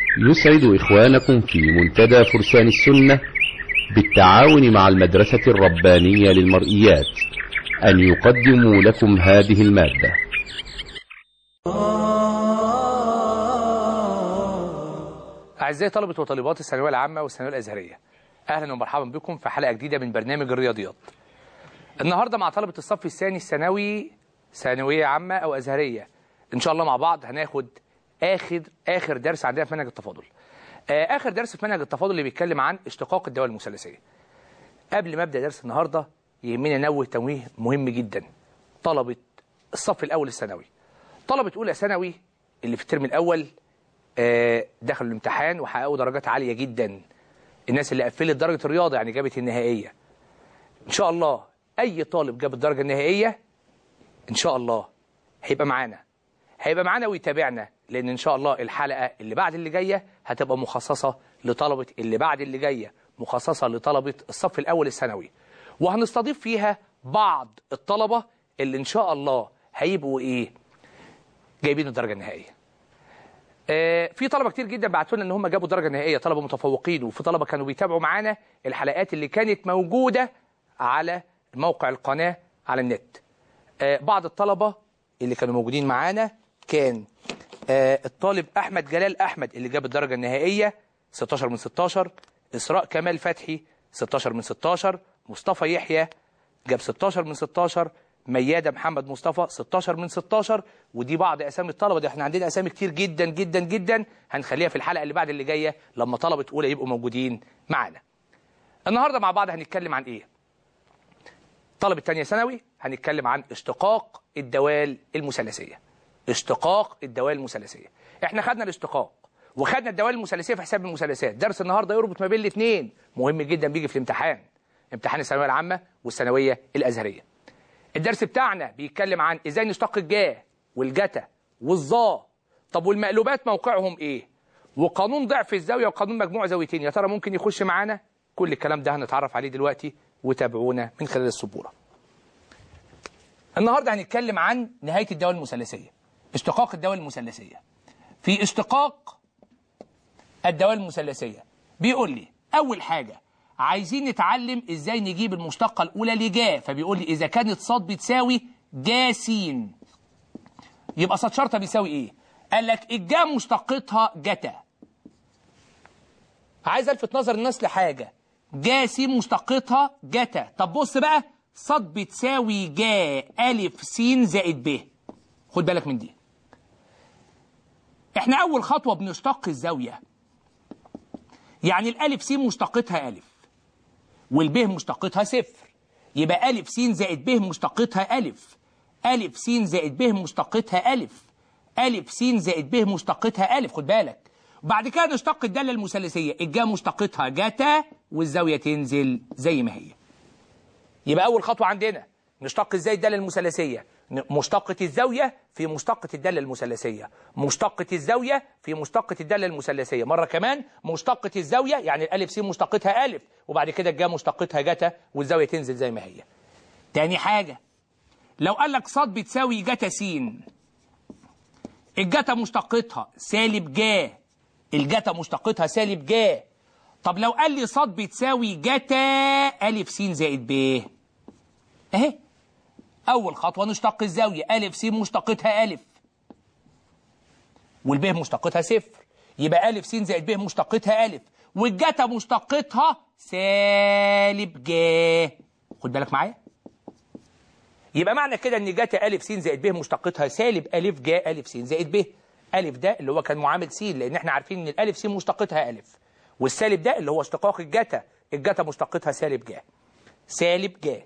يسعد إخوانكم في منتدى فرسان السنة بالتعاون مع المدرسة الربانية للمرئيات أن يقدموا لكم هذه المادة. أعزائي طلبة وطالبات الثانوية العامة والثانوية الأزهرية، أهلا ومرحبا بكم في حلقة جديدة من برنامج الرياضيات. النهاردة مع طلبة الصف الثاني الثانوي، ثانوية عامة أو أزهرية، إن شاء الله مع بعض هناخد آخر درس عندنا في منهج التفاضل. آخر درس في منهج التفاضل اللي بيتكلم عن اشتقاق الدوال المثلثية. قبل ما أبدأ درس النهاردة يهمني أنوه تنويه مهم جدا. طلبة الصف الأول الثانوي، طلبة أولى ثانوي اللي في الترم الأول دخلوا الامتحان وحققوا درجات عالية جدا. الناس اللي قفلت درجة الرياضة يعني جابت النهائية، إن شاء الله أي طالب جاب الدرجة النهائية إن شاء الله هيبقى معانا ويتابعنا، لأن إن شاء الله الحلقة اللي بعد اللي جاية هتبقى مخصصة لطلبة اللي بعد اللي جاية، مخصصة لطلبة الصف الأول الثانوي، وهنستضيف فيها بعض الطلبة اللي إن شاء الله هيبقوا جايبين الدرجة النهائية. في طلبة كتير جدا بعتوا لنا ان هم جابوا درجة نهائية، طلبة متفوقين، وفي طلبة كانوا بيتابعوا معانا الحلقات اللي كانت موجودة على موقع القناة على النت. بعض الطلبة اللي كانوا موجودين معانا كان الطالب أحمد جلال أحمد اللي جاب الدرجة النهائية 16 من 16، إسراء كمال فتحي 16 من 16، مصطفى يحيى جاب 16 من 16، ميادة محمد مصطفى 16 من 16. ودي بعض أسامي الطلبة، دي احنا عندنا أسامي كتير جدا جدا جدا هنخليها في الحلقة اللي بعد اللي جاية لما طلبة أولى يبقوا موجودين معانا. النهاردة مع بعض هنتكلم عن طلبة تانية ثانوي هنتكلم عن اشتقاق الدوال المثلثية. اشتقاق الدوال المثلثية، احنا خدنا الاشتقاق وخدنا الدوال المثلثية في حساب المثلثات. درس النهاردة يربط ما بين الاثنين، مهم جدا، بيجي في الامتحان، امتحان الثانوية العامة والثانوية الأزهرية. الدرس بتاعنا بيتكلم عن ازاي نشتق الجا والجتا والظا. طب والمقلوبات موقعهم وقانون ضعف الزاوية وقانون مجموع زاويتين، يا ترى ممكن يخش معانا؟ كل الكلام ده هنتعرف عليه دلوقتي، وتابعونا من خلال السبورة. النهاردة هنتكلم عن نهاية الدوال المثلثية، اشتقاق الدوال المثلثية. في اشتقاق الدوال المثلثية بيقول لي أول حاجة عايزين نتعلم ازاي نجيب المشتقة الأولى لجا، فبيقول لي إذا كانت ص بتساوي جا س يبقى ص شرطة بيساوي قال لك الجا مشتقتها جتا. عايز ألفت نظر الناس لحاجة، جا س مشتقتها جتا. طب بص بقى، ص بتساوي جا ألف س زائد ب. خد بالك من دي، احنا أول خطوة بنشتق الزاوية، يعني الألف س مشتقتها ألف والب مشتقتها صفر، يبقى ألف س زائد ب مشتقتها ألف، ألف س زائد ب مشتقتها ألف، ألف س زائد ب مشتقتها ألف. خد بالك، وبعد كده نشتق الدالة المثلثية، الجا مشتقتها جتا والزاوية تنزل زي ما هي. يبقى أول خطوة عندنا نشتق ازاي الدالة المثلثية، مشتقة الزاوية في مشتقة الدالة المثلثية، مشتقة الزاوية في مشتقة الدالة المثلثية. مرة كمان، مشتقة الزاوية يعني الألف س مشتقتها ألف، وبعد كده الجا مشتقتها جتا والزاوية تنزل زي ما هي. تاني حاجة، لو قال لك ص بتساوي جتا س، الجتا مشتقتها سالب جا، الجتا مشتقتها سالب جا. طب لو قال لي ص بتساوي جتا ألف س زائد ب، اهي أول خطوة نشتق الزاوية، ألف س مشتقتها ألف والب مشتقتها صفر، يبقى ألف س زائد ب مشتقتها ألف والجتا مشتقتها سالب جا. خد بالك معايا، يبقى معنى كده إن جتا ألف س زائد ب مشتقتها سالب ألف جا ألف س زائد ب. ألف ده اللي هو كان معامل س، لأن احنا عارفين إن الألف س مشتقتها ألف، والسالب ده اللي هو اشتقاق الجتا، الجتا مشتقتها سالب جا، سالب جا.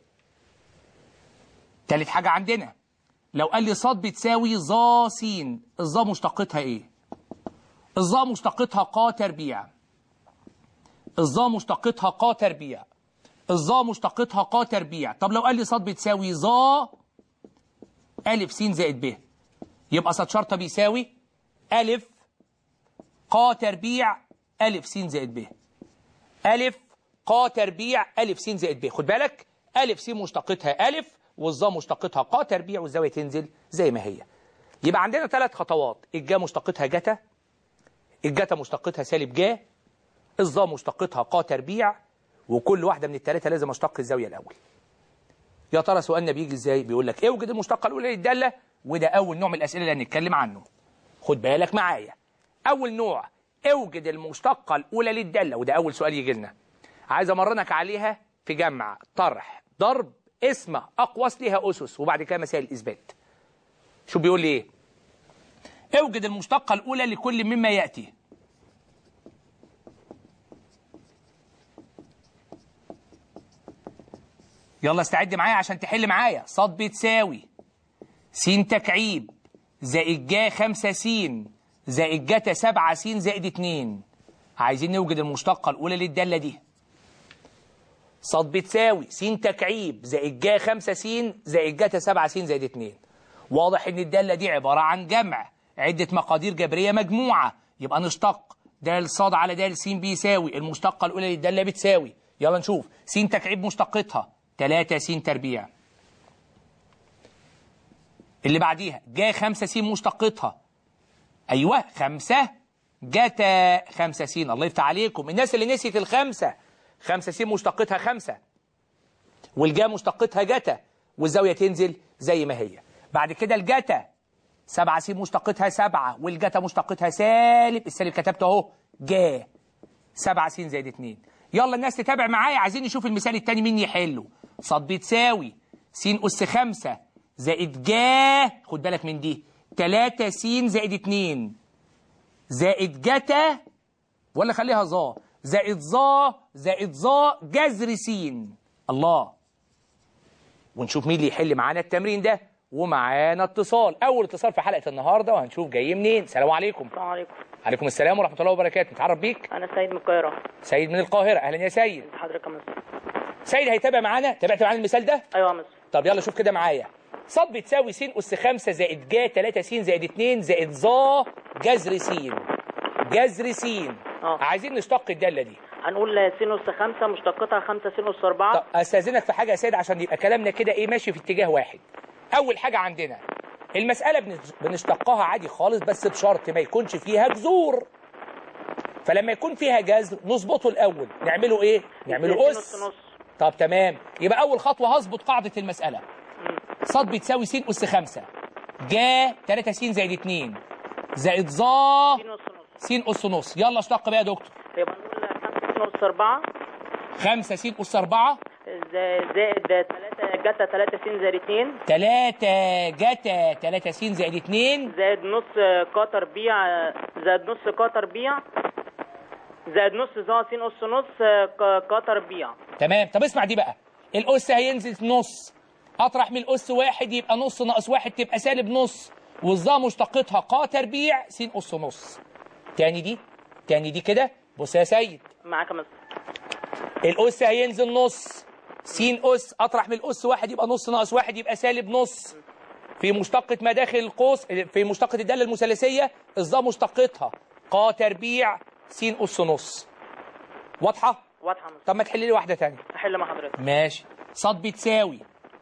تالت حاجة عندنا، لو قال لي ص بتساوي ظا س، الظا مشتقتها الظا مشتقتها ق تربيع، الظا مشتقتها ق تربيع، الظا مشتقتها ق تربيع. طب لو قال لي ص بتساوي ظا ألف س زائد ب، يبقى ص شرطة بيساوي ألف ق تربيع ألف س زائد ب، ألف ق تربيع ألف س زائد ب. خد بالك، ألف س مشتقتها ألف والظا مشتقتها ق تربيع والزاوية تنزل زي ما هي. يبقى عندنا 3 خطوات، الجا مشتقتها جتا، الجتا مشتقتها سالب ج، الظا مشتقتها ق تربيع، وكل واحدة من الثلاثة لازم اشتق الزاوية الأول. يا ترى سؤالنا بيجي ازاي؟ بيقول لك اوجد المشتقة الأولى للدالة، وده أول نوع من الأسئلة اللي هنتكلم عنه. خد بالك معايا. أول نوع اوجد المشتقة الأولى للدالة، وده أول سؤال يجي لنا. عايز أمرنك عليها في جمع، طرح، ضرب، اسمة، أقواس ليها أسس، وبعد كده مسائل الإثبات. شو بيقول لي إيه؟ اوجد المشتقة الأولى لكل مما يأتي. يلا استعد معايا عشان تحل معايا. ص بتساوي س تكعيب زائد ج 5 س زائد جتا 7 س زائد 2. عايزين نوجد المشتقة الأولى للدالة دي. ص بتساوي س تكعيب زائد ج 5 س زائد جتا 7 س زائد 2. واضح إن الدالة دي عبارة عن جمع عدة مقادير جبرية مجموعة، يبقى نشتق د ص على د س بيساوي المشتقة الأولى للدالة بتساوي. يلا نشوف. س تكعيب مشتقتها 3 س تربيع. اللي بعديها ج 5 س مشتقتها، ايوه 5 جتا 5 س. الله يفتح عليكم الناس اللي نسيت الخمسه. 5 س مشتقتها 5، والجا مشتقتها جتا، والزاويه تنزل زي ما هي. بعد كده الجتا 7 س مشتقتها 7، والجتا مشتقتها سالب، السالب كتبته اهو ج 7 س زائد 2. يلا الناس تتابع معايا، عايزين نشوف المثال الثاني مين يحله. ص بتساوي س أس 5 زائد ج، خد بالك من دي، 3 س زائد 2 زائد جتا، ولا خليها ظا، زائد ظا زائد ظا جذر س. الله. ونشوف مين اللي يحل معانا التمرين ده. ومعانا اتصال، أول اتصال في حلقة النهاردة، وهنشوف جاي منين. السلام عليكم. السلام عليكم. عليكم السلام ورحمة الله وبركاته. نتعرف بيك؟ أنا سيد من القاهرة. سيد من القاهرة، أهلا يا سيد. حضرتك يا مصر. سيد هيتابع معانا، تابعت معانا المثال ده؟ أيوة يا مصر. طب يلا شوف كده معايا. ص بتساوي س أس 5 زائد ج 3 س زائد 2 زائد ظا جذر س. جذر س. عايزين نشتق الدالة دي. هنقول س أس 5 مشتقتها 5 س أس 4. طب أستاذنك في حاجة يا سيد عشان يبقى كلامنا كده إيه ماشي في اتجاه واحد. أول حاجة عندنا المسألة بنشتقها عادي خالص، بس بشرط ما يكونش فيها جذور. فلما يكون فيها جذر نظبطه الأول. نعمله إيه؟ نعمله أس. طب تمام، يبقى أول خطوة هظبط قاعدة المسألة. ص بتساوي س أس 5 جا 3 س زائد 2 زائد ظا س أس نص. يلا اشتق بقى يا دكتور. يبقى نقول 5 س أس 4 5 س أس 4 زائد 3 جتا 3 س زائد 2 3 جتا 3 س زائد 2 زائد نص ق تربيع زائد نص ق تربيع زائد نص ظا س أس نص ق تربيع. تمام. طب اسمع دي بقى، الأس هينزل نص، أطرح من الأس واحد يبقى نص ناقص واحد تبقى سالب نص، والظا مشتقتها ق تربيع س أس نص. تاني دي كده. بص يا سيد معاك يا مصر. الأس هينزل نص، س أس، أطرح من الأس واحد يبقى نص ناقص واحد يبقى سالب نص. في مشتقة ما داخل القوس، في مشتقة الدالة المثلثية الظا مشتقتها ق تربيع س أس نص. واضحة؟ واضحة يا مصر. طب ما تحل لي واحدة تانية. أحل مع حضرتك. ماشي. ص بتساوي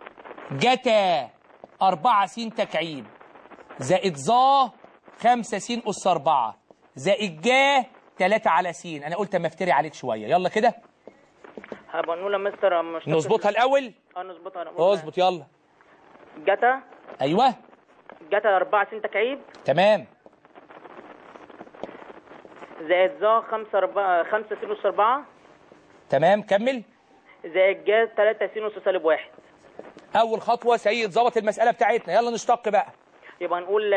جتا 4 س تكعيب زائد ظا 5 س أس 4 زائد جا 3 على س. أنا قلت أما أفتري عليك شوية. يلا كده. هبقى نقول يا مستر نظبطها الأول؟ نظبطها. اظبط يلا. جتا. أيوه. جتا 4 س تكعيب. تمام. زائد ظا 5 س أس 4. تمام كمل. زائد جا 3 س أس سالب 1. أول خطوة سيد ظبط المسألة بتاعتنا. يلا نشتق بقى. يبقى نقول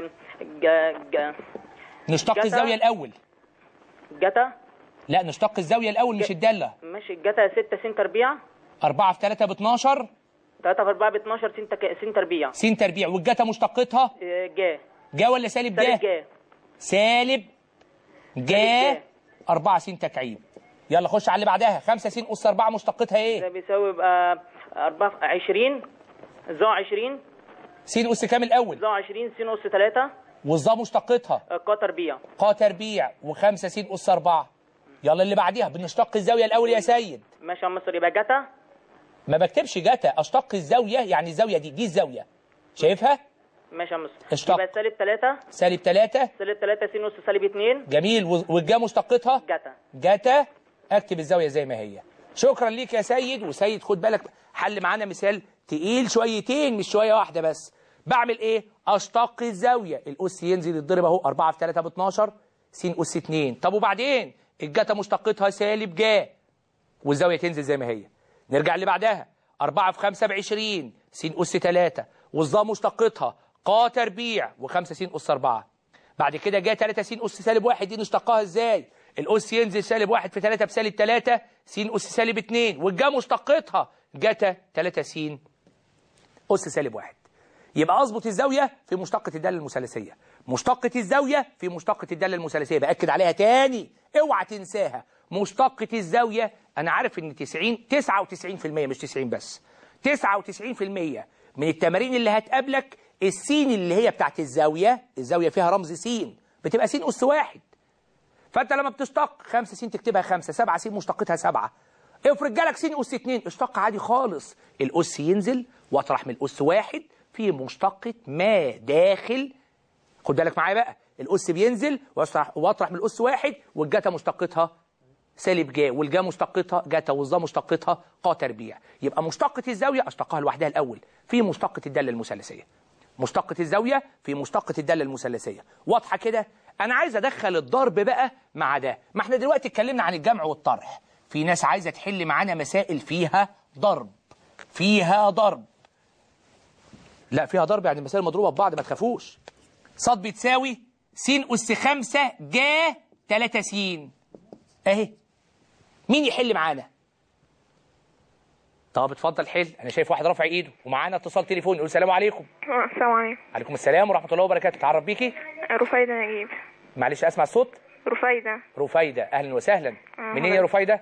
نشتق الزاوية الأول. جتا. لا نشتق الزاوية الأول مش الدالة. ماشي. جتا 6 س تربيع. 4 في 3 ب 12. 3 في 4 ب 12 س تربيع. س تربيع. والجتا مشتقتها جا ولا سالب جا؟ سالب جا 4 س تكعيب. يلا خش على اللي بعدها. 5 س أس 4 مشتقتها ايه؟ ده بيساوي يبقى 20 ظا 20 س أس كام الأول؟ ظا 20 س أس 3 والظا مشتقتها ق تربيع. ق تربيع و5 س أس 4. يلا اللي بعديها بنشتق الزاوية الأول يا سيد. ماشي يا مصر. يبقى جتا. ما بكتبش جتا، اشتق الزاوية، يعني الزاوية دي الزاوية شايفها؟ ماشي يا مستر. اشتق. يبقى سالب 3. سالب 3. سالب 3 س أس سالب 2. جميل. والجا مشتقتها جتا. جتا. اكتب الزاويه زي ما هي. شكرا ليك يا سيد. وسيد خد بالك حل معانا مثال تقيل شويتين مش شويه واحده بس. بعمل ايه؟ اشتق الزاويه. الاس ينزل يتضرب اهو 4 في 3 ب 12 س أس 2. طب وبعدين الجتا مشتقتها سالب جا والزاويه تنزل زي ما هي. نرجع اللي بعدها 4 في 5 ب 20 س أس 3 والظا مشتقتها ق تربيع و5 س أس 4. بعد كده جا 3 س أس سالب 1 دي نشتقها ازاي؟ الأس ينزل سالب 1 في 3 بسالب 3 س أس سالب 2 والجا مشتقتها جتا 3 س أس سالب 1. يبقى اظبط الزاويه في مشتقه الداله المثلثيه. مشتقه الزاويه في مشتقه الداله المثلثيه. باكد عليها تاني اوعى تنساها. مشتقه الزاويه انا عارف ان 99% مش 90 بس 99% من التمارين اللي هتقابلك السين اللي هي بتاعت الزاويه فيها رمز س بتبقى س أس 1. فانت لما بتشتق 5 س تكتبها 5 7 س مشتقتها 7. افرض جالك س أس 2 اشتق عادي خالص. الاس ينزل واطرح من الاس 1 في مشتقة ما داخل. خد بالك معايا بقى. الاس بينزل واطرح من الاس 1 والجتا مشتقتها سالب جا والجا مشتقتها جتا والظا مشتقتها ق تربيع. يبقى مشتقة الزاوية اشتقها لوحدها الاول في مشتقة الدالة المثلثية. مشتقة الزاوية في مشتقة الدالة المثلثية. واضحة كده؟ انا عايز ادخل الضرب بقى مع ده. ما احنا دلوقتي اتكلمنا عن الجمع والطرح. في ناس عايزة تحل معانا مسائل فيها ضرب. لا فيها ضرب يعني مسائل مضروبة ببعض ما تخافوش. ص بتساوي س أس 5 جا 3 س اهي. مين يحل معانا؟ طب اتفضل حل. انا شايف واحد رافع ايده ومعانا اتصال تليفوني. يقول السلام عليكم. السلام عليكم. عليكم السلام ورحمة الله وبركاته. تعرف بيكي؟ رفيدة نجيب. معلش اسمع الصوت. رفيدة. اهلا وسهلا. منين يا رفيدة؟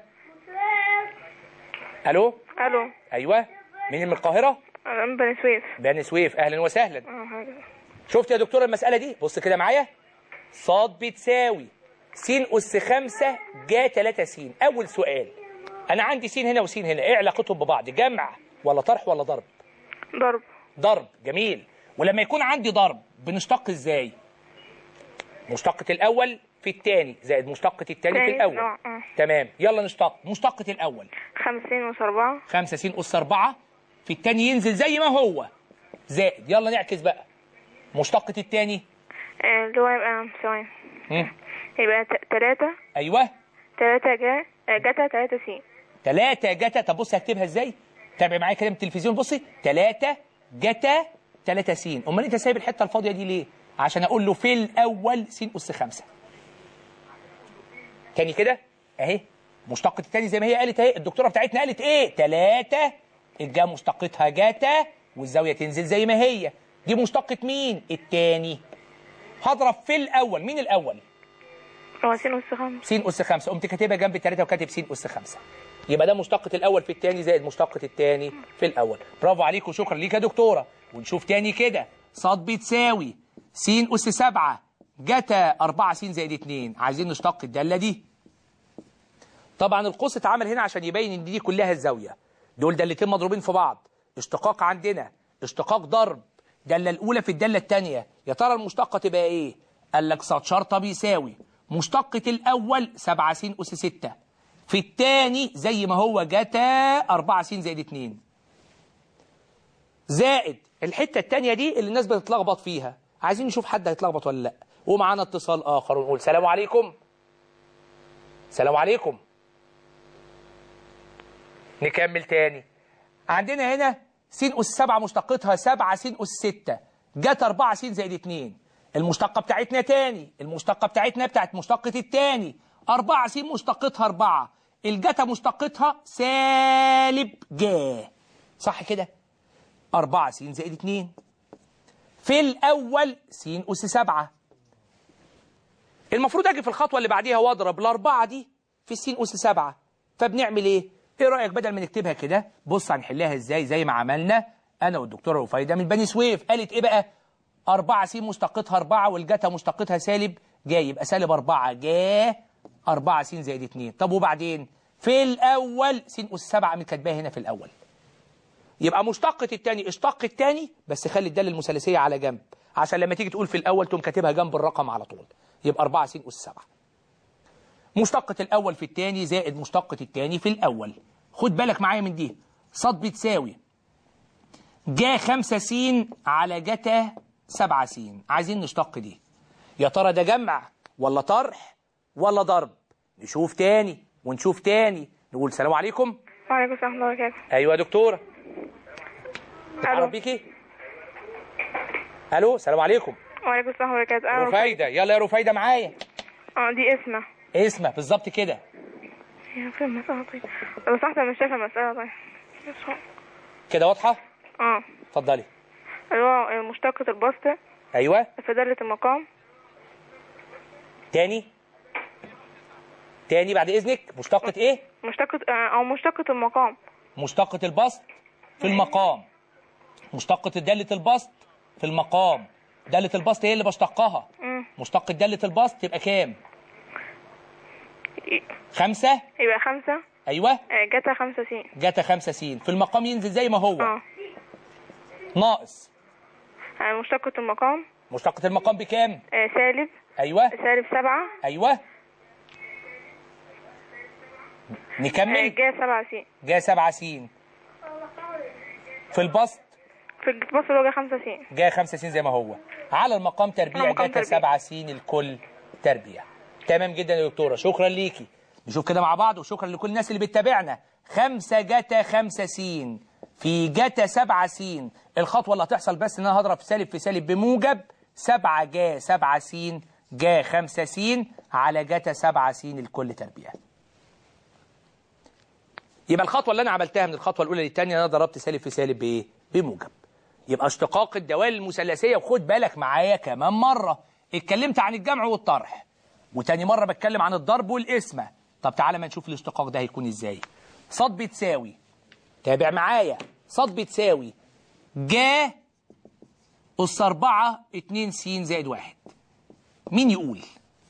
الو. ايوه. مين من القاهرة؟ بني سويف. اهلا وسهلا. شفت يا دكتوره المسألة دي؟ بص كده معايا. ص بتساوي س أس 5 جا 3 س. أول سؤال أنا عندي س هنا وس هنا، إيه علاقتهم ببعض؟ جمع ولا طرح ولا ضرب؟ ضرب. جميل. ولما يكون عندي ضرب بنشتق إزاي؟ مشتقة الأول في الثاني زائد مشتقة الثاني في الأول. تمام. يلا نشتق. مشتقة الأول 5 س أس 4. 5 س أس 4 في الثاني ينزل زي ما هو زائد. يلا نعكس بقى. مشتقة الثاني اللي هو يبقى ثواني. يبقى 3. ايوه 3 جتا 3 س. 3 جتا. طب بصي هكتبها ازاي؟ تابع معايا كده من التلفزيون. بصي 3 جتا 3 س. امال انت سايب الحته الفاضيه دي ليه؟ عشان اقول له في الاول س أس 5. تاني كده اهي. مشتقة الثاني زي ما هي قالت اهي. الدكتوره بتاعتنا قالت ايه؟ 3 الجا مشتقتها جتا والزاويه تنزل زي ما هي. دي مشتقة مين؟ الثاني. هضرب في الأول. مين الأول؟ هو س أس 5. س أس 5. قمت كاتبها جنب 3 وكاتب س أس 5. يبقى ده مشتقة الأول في الثاني زائد مشتقة الثاني في الأول. برافو عليك وشكرا ليك يا دكتورة. ونشوف تاني كده. ص بتساوي س أس 7 جتا 4 س زائد 2. عايزين نشتق الدالة دي. طبعا القوس اتعمل هنا عشان يبين ان دي كلها الزاوية. دول دالتين مضروبين في بعض. اشتقاق عندنا اشتقاق ضرب. الدالة الأولى في الدالة الثانية. يا ترى المشتقة تبقى إيه؟ قال لك ص شرطة بيساوي مشتقة الأول 7 س أس 6 في الثاني زي ما هو جتا 4 س زائد 2 زائد الحتة الثانية دي اللي الناس بتتلخبط فيها. عايزين نشوف حد هيتلخبط ولا لأ. ومعانا اتصال آخر ونقول السلام عليكم. السلام عليكم. نكمل تاني. عندنا هنا س أس 7 مشتقتها 7 س أس 6 جت 4 س زائد 2. المشتقة بتاعتنا تاني. المشتقة بتاعتنا بتاعت مشتقة التاني 4 س مشتقتها 4. الجتا مشتقتها سالب جا. صح كده؟ 4 س زائد 2 في الأول س أس 7. المفروض أجي في الخطوة اللي بعديها وأضرب الأربعة دي في س أس 7. فبنعمل إيه؟ ايه رأيك بدل ما نكتبها كده بص هنحلها ازاي زي ما عملنا انا والدكتوره رفيدة من بني سويف. قالت ايه بقى؟ 4 س مشتقتها 4 والجتا مشتقتها سالب جا. يبقى سالب 4 جا 4 س زائد 2. طب وبعدين في الاول س أس 7 مكاتباها هنا في الاول. يبقى مشتقة الثاني اشتق الثاني بس خلي الدالة المثلثية على جنب عشان لما تيجي تقول في الأول تقوم كاتبها جنب الرقم على طول. يبقى 4 س أس 7. مشتقة الأول في الثاني زائد مشتقة الثاني في الأول. خد بالك معايا من دي. ص بتساوي جا 5 س على جتا 7 س. عايزين نشتق دي. يا ترى ده جمع ولا طرح ولا ضرب؟ نشوف تاني ونشوف تاني. نقول سلام عليكم. وعليكم السلام ورحمة الله وبركاته. أيوة يا دكتورة. ألو. اتعرف بيكي. ألو سلام عليكم. وعليكم السلام ورحمة الله وبركاته. رفايدة. يلا يا رفايدة معايا. دي اسمها. اسمها بالظبط كده. هي فين المسألة طيب؟ لو سمحت أنا مش شايفة المسألة طيب. كده واضحة؟ اتفضلي. اللي هو مشتقة البسط. أيوة. في دالة المقام. تاني بعد إذنك. مشتقة إيه؟ مشتقة المقام. مشتقة البسط في المقام. مشتقة دالة البسط في المقام. دالة البسط هي اللي بشتقها. مشتقة دالة البسط تبقى كام؟ 5. يبقى 5. أيوة. جتا 5 س. جتا 5 س. في المقام ينزل زي ما هو. ناقص. مشتقة المقام. مشتقة المقام بكام؟ سالب. أيوة. سالب 7. أيوة. نكمل. جا 7 س. جا 7 س. في البسط. في البسط اللي هو جا 5 س. جا 5 س زي ما هو. على المقام تربيع جتا 7 س الكل تربيع. تمام جدا يا دكتورة، شكرا ليكي. نشوف كده مع بعض وشكرا لكل الناس اللي بتتابعنا. 5 جتا 5 س في جتا 7 س. الخطوة اللي هتحصل بس ان انا هضرب سالب في سالب بموجب. 7 جا 7 س جا 5 س على جتا 7 س الكل تربيع. يبقى الخطوة اللي انا عملتها من الخطوة الأولى للثانية انا ضربت سالب في سالب بايه؟ بموجب. يبقى اشتقاق الدوال المثلثية. وخد بالك معايا كمان مرة اتكلمت عن الجمع والطرح، وتاني مرة بتكلم عن الضرب والقسمة. طب تعالى ما نشوف الاشتقاق ده هيكون ازاي. ص بتساوي، تابع معايا، ص بتساوي جا أس 4 2 س زائد 1. مين يقول؟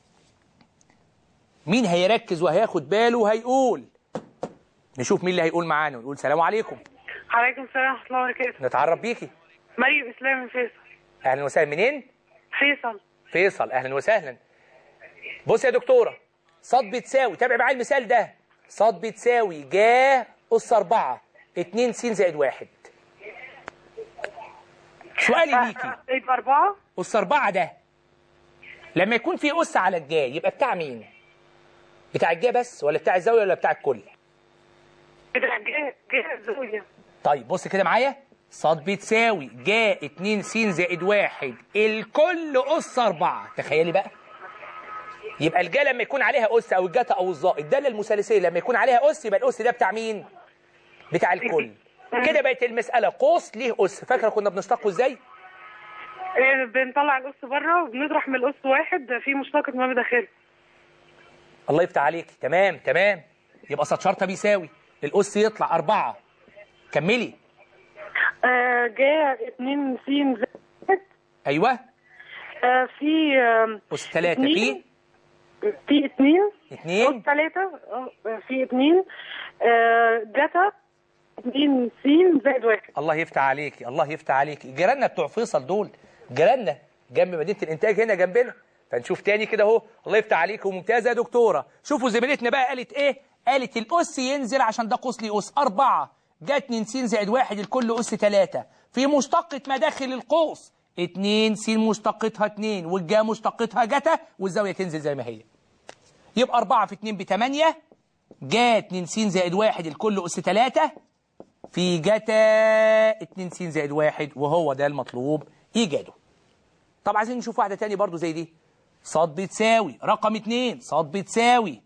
مين هيركز وهياخد باله وهيقول؟ نشوف مين اللي هيقول معانا ونقول سلام عليكم. عليكم السلام ورحمة الله وبركاته. نتعرف بيكي. مريم إسلام من فيصل. أهلا وسهلا. منين؟ فيصل. أهلا وسهلا. بص يا دكتورة، ص بتساوي، تابع معايا المثال ده، ص بتساوي جا أس 4 2 س زائد 1. سؤالي ليكي، يبقى 4 أس 4 ده لما يكون في أس على الجا يبقى بتاع مين؟ بتاع الجا بس ولا بتاع الزاوية ولا بتاع الكل؟ بتاع جا الزاوية. طيب بص كده معايا، ص بتساوي جا 2 س زائد 1 الكل أس 4. تخيلي بقى، يبقى الجا لما يكون عليها أس أو الجتا أو الظا، الدالة المثلثية لما يكون عليها أس يبقى الأس ده بتاع مين؟ بتاع الكل. كده بقت المسألة قوس ليه أس. فاكرة كنا بنشتقه إزاي؟ بنطلع الأس بره وبنطرح من الأس واحد في مشتقة ما بداخله. الله يفتح عليك. تمام. يبقى ص شرطة بيساوي الأس يطلع 4. كملي. جا 2 س زائد. أيوه. في أس 3 في 2 أس 3 في 2 جتا 2 س زائد 1. الله يفتح عليكي، الله يفتح عليكي. جيراننا بتوع فيصل دول جيراننا جنب مدينة الإنتاج هنا جنبنا. فنشوف تاني كده اهو. الله يفتح عليكي وممتازة يا دكتورة. شوفوا زميلتنا بقى قالت إيه؟ قالت الأس ينزل عشان ده قوس لي أس 4 جا 2 س زائد 1 الكل أس 3 في مشتقة مداخل القوس. 2 س مشتقتها 2 والجا مشتقتها جتا والزاوية تنزل زي ما هي. يبقى 4 في 2 ب 8 جا 2 س زائد 1 الكل أس 3 في جتا 2 س زائد 1 وهو ده المطلوب إيجاده. طب عايزين نشوف واحدة تاني برضو زي دي. ص بتساوي رقم 2، ص بتساوي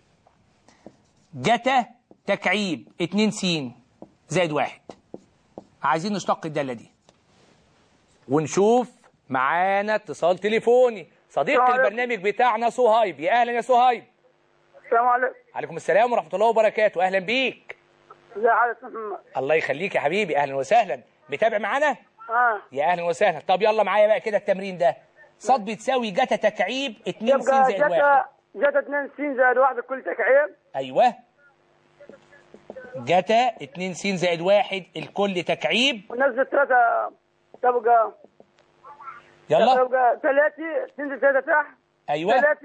جتا تكعيب 2 س زائد 1. عايزين نشتق الدالة دي ونشوف. معانا اتصال تليفوني صديقة البرنامج بتاعنا صهيب. يا أهلا يا صهيب. السلام عليكم. عليكم السلام ورحمة الله وبركاته. أهلا بيك. ازي حضرتك محمد؟ الله يخليك يا حبيبي. أهلا وسهلا. متابع معانا؟ يا أهلا وسهلا. طب يلا معايا بقى كده التمرين ده. ص بتساوي جتا تكعيب 2 س زائد 1. جتا 2 س زائد 1 كل تكعيب. أيوه. جتا 2 س زائد 1 الكل تكعيب. ونزل 3 تبقى يلا. يبقى 3 تنزل 3 تحت. ايوه. 3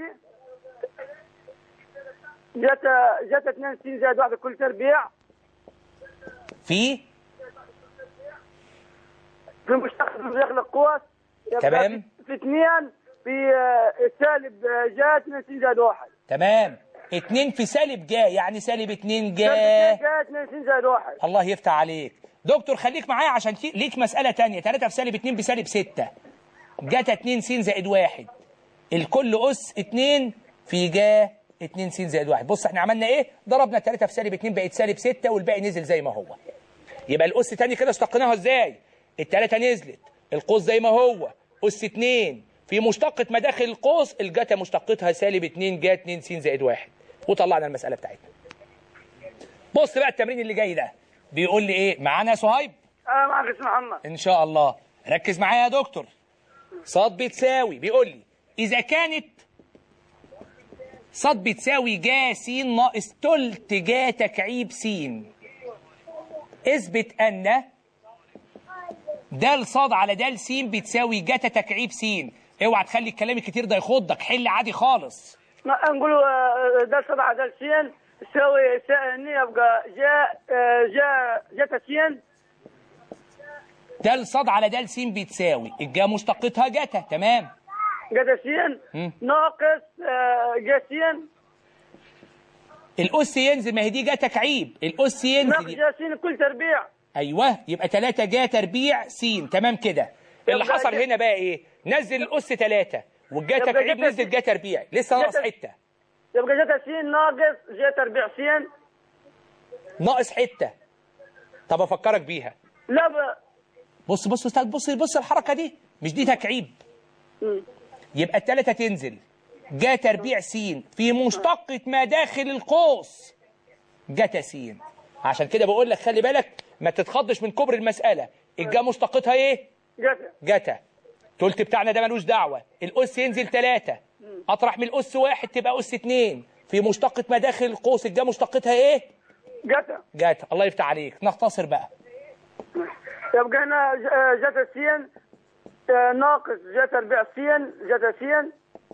جت 2 س زائد 1 كل تربيع. في مشتق داخل القوس. تمام. في 2 في سالب جا 2 س زائد 1. تمام. 2 في سالب جا يعني سالب 2 جا. سالب جا 2 س زائد 1. الله يفتح عليك دكتور. خليك معايا عشان ليك مسألة تانية. 3 في سالب 2 بسالب 6. جاتا 2 س زائد 1. الكل أس 2 في جا 2 س زائد 1. بص احنا عملنا ايه؟ ضربنا 3 في سالب 2 بقت سالب 6 والباقي نزل زي ما هو. يبقى الأس تاني كده اشتقناها ازاي؟ التلاتة نزلت، القوس زي ما هو، أس 2 في مشتقة مداخل القوس الجاتا مشتقتها سالب 2 جا 2 س زائد 1 وطلعنا المسألة بتاعتنا. بص بقى التمرين اللي جاي ده بيقول لي ايه؟ معانا يا صهيب؟ معاك يا محمد. ان شاء الله. ركز معايا يا دكتور. ص بتساوي بيقول لي إذا كانت ص بتساوي جا س ناقص تلت جا تكعيب س اثبت أن د ص على د س بتساوي جتا تكعيب س. اوعى تخلي الكلام الكتير ده يخضك، حل عادي خالص. نقول د ص على د س تساوي يبقى جتا س. د ص على د س بتساوي الجا مشتقتها جتا. تمام. جتا س ناقص جا س. الأس ينزل، ما هي دي جا تكعيب، الأس ينزل ناقص جا س كل تربيع. ايوه يبقى 3 جا تربيع س. تمام كده. اللي حصل هنا بقى ايه؟ نزل الأس 3 والجا تكعيب نزل جا تربيع، لسه ناقص حته. يبقى جتا س ناقص جا تربيع س. ناقص حته. طب افكرك بيها. لا بص بص استاذ، بص الحركه دي مش دي تكعيب. يبقى الثلاثه تنزل جا تربيع س في مشتقة ما داخل القوس جتا س. عشان كده بقول لك خلي بالك ما تتخضش من كبر المسألة. الجا مشتقتها ايه؟ جتا. تلت بتاعنا ده ملوش دعوة. الأس ينزل 3 أطرح من الأس 1 تبقى أس 2 في مشتقة ما داخل القوس الجا مشتقتها ايه؟ جتا. الله يفتح عليك. نختصر بقى. يبقى هنا جتا س ناقص جا تربيع س جتا س.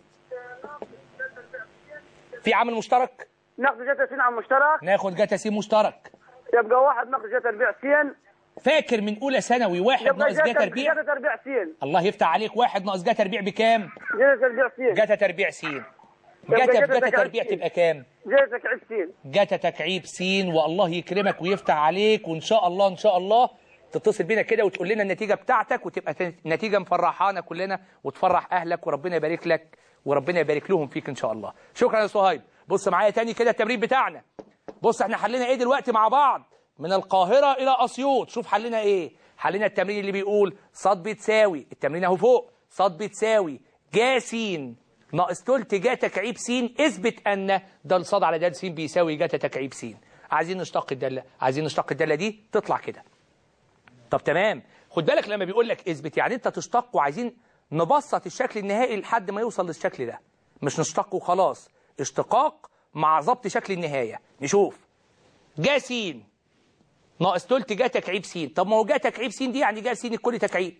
في عامل مشترك؟ ناخد جتا س عامل مشترك. ناخد جتا س مشترك. يبقى 1 ناقص جا تربيع س. فاكر من أولى ثانوي 1 ناقص جا تربيع؟ جتا تربيع س. الله يفتح عليك. 1 ناقص جا تربيع بكام؟ جتا تربيع س. جتا تربيع س. جتا في جتا تربيع تبقى كام؟ جتا تكعيب س. جتا تكعيب س. والله يكرمك ويفتح عليك، وإن شاء الله إن شاء الله تتصل بينا كده وتقول لنا النتيجة بتاعتك وتبقى نتيجة مفرحانا كلنا وتفرح أهلك وربنا يبارك لك وربنا يبارك لهم فيك إن شاء الله. شكرا يا صهيب. بص معايا تاني كده التمرين بتاعنا. بص احنا حلينا ايه دلوقتي مع بعض؟ من القاهرة إلى أسيوط. شوف حلينا ايه؟ حلينا التمرين اللي بيقول ص بتساوي، التمرين اهو فوق، ص بتساوي جا س ناقص تلت جا تكعيب س اثبت أن د ص على د س بيساوي جتا تكعيب س. عايزين نشتق الدالة، عايزين نشتق الدالة دي تطلع كده. طب تمام. خد بالك لما بيقول لك اثبت يعني انت تشتق، وعايزين نبسط الشكل النهائي لحد ما يوصل للشكل ده، مش نشتق وخلاص، اشتقاق مع ضبط شكل النهاية. نشوف جا س ناقص تلت جا تكعيب س. طب ما هو جا تكعيب س دي يعني جا س الكل تكعيب.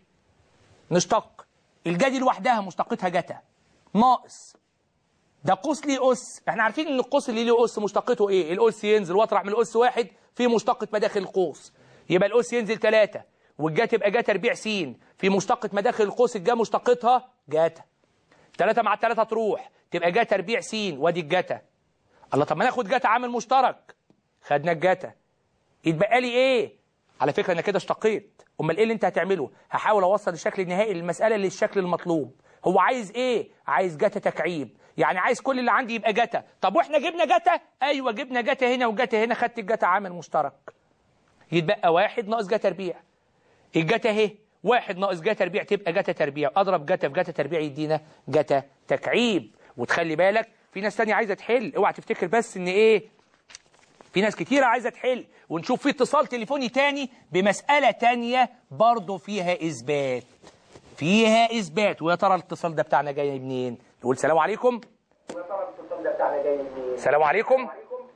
نشتق الجا دي لوحدها مشتقتها جتا ناقص ده قوس ليه أس. احنا عارفين ان القوس اللي ليه أس مشتقته ايه؟ الأس ينزل واطرح من الأس 1 في مشتقة مداخل القوس، يبقى الأس ينزل 3 والجا تبقى جا تربيع س في مشتقة مداخل القوس الجا مشتقتها جاتا. 3 مع 3 تروح تبقى جا تربيع س وادي الجتا. الله طب ما ناخد جتا عامل مشترك. خدنا الجتا. يتبقى لي ايه؟ على فكرة انا كده اشتقيت. امال ايه اللي انت هتعمله؟ هحاول اوصل الشكل النهائي للمسألة للشكل المطلوب. هو عايز ايه؟ عايز جتا تكعيب، يعني عايز كل اللي عندي يبقى جتا. طب واحنا جبنا جتا؟ ايوه جبنا جتا هنا وجتا هنا، خدت الجتا عامل مشترك. يتبقى 1 ناقص جا تربيع. الجتا اهي 1 ناقص جا تربيع تبقى جتا تربيع، اضرب جتا في جتا تربيع يدينا جتا تكعيب. وتخلي بالك في ناس تانية عايزة تحل، اوعى تفتكر بس ان ايه، في ناس كتيرة عايزة تحل. ونشوف في اتصال تليفوني تاني بمسألة تانية برضو فيها إثبات، فيها إثبات. ويا ترى الاتصال ده بتاعنا جاي منين؟ نقول سلام عليكم. سلام عليكم.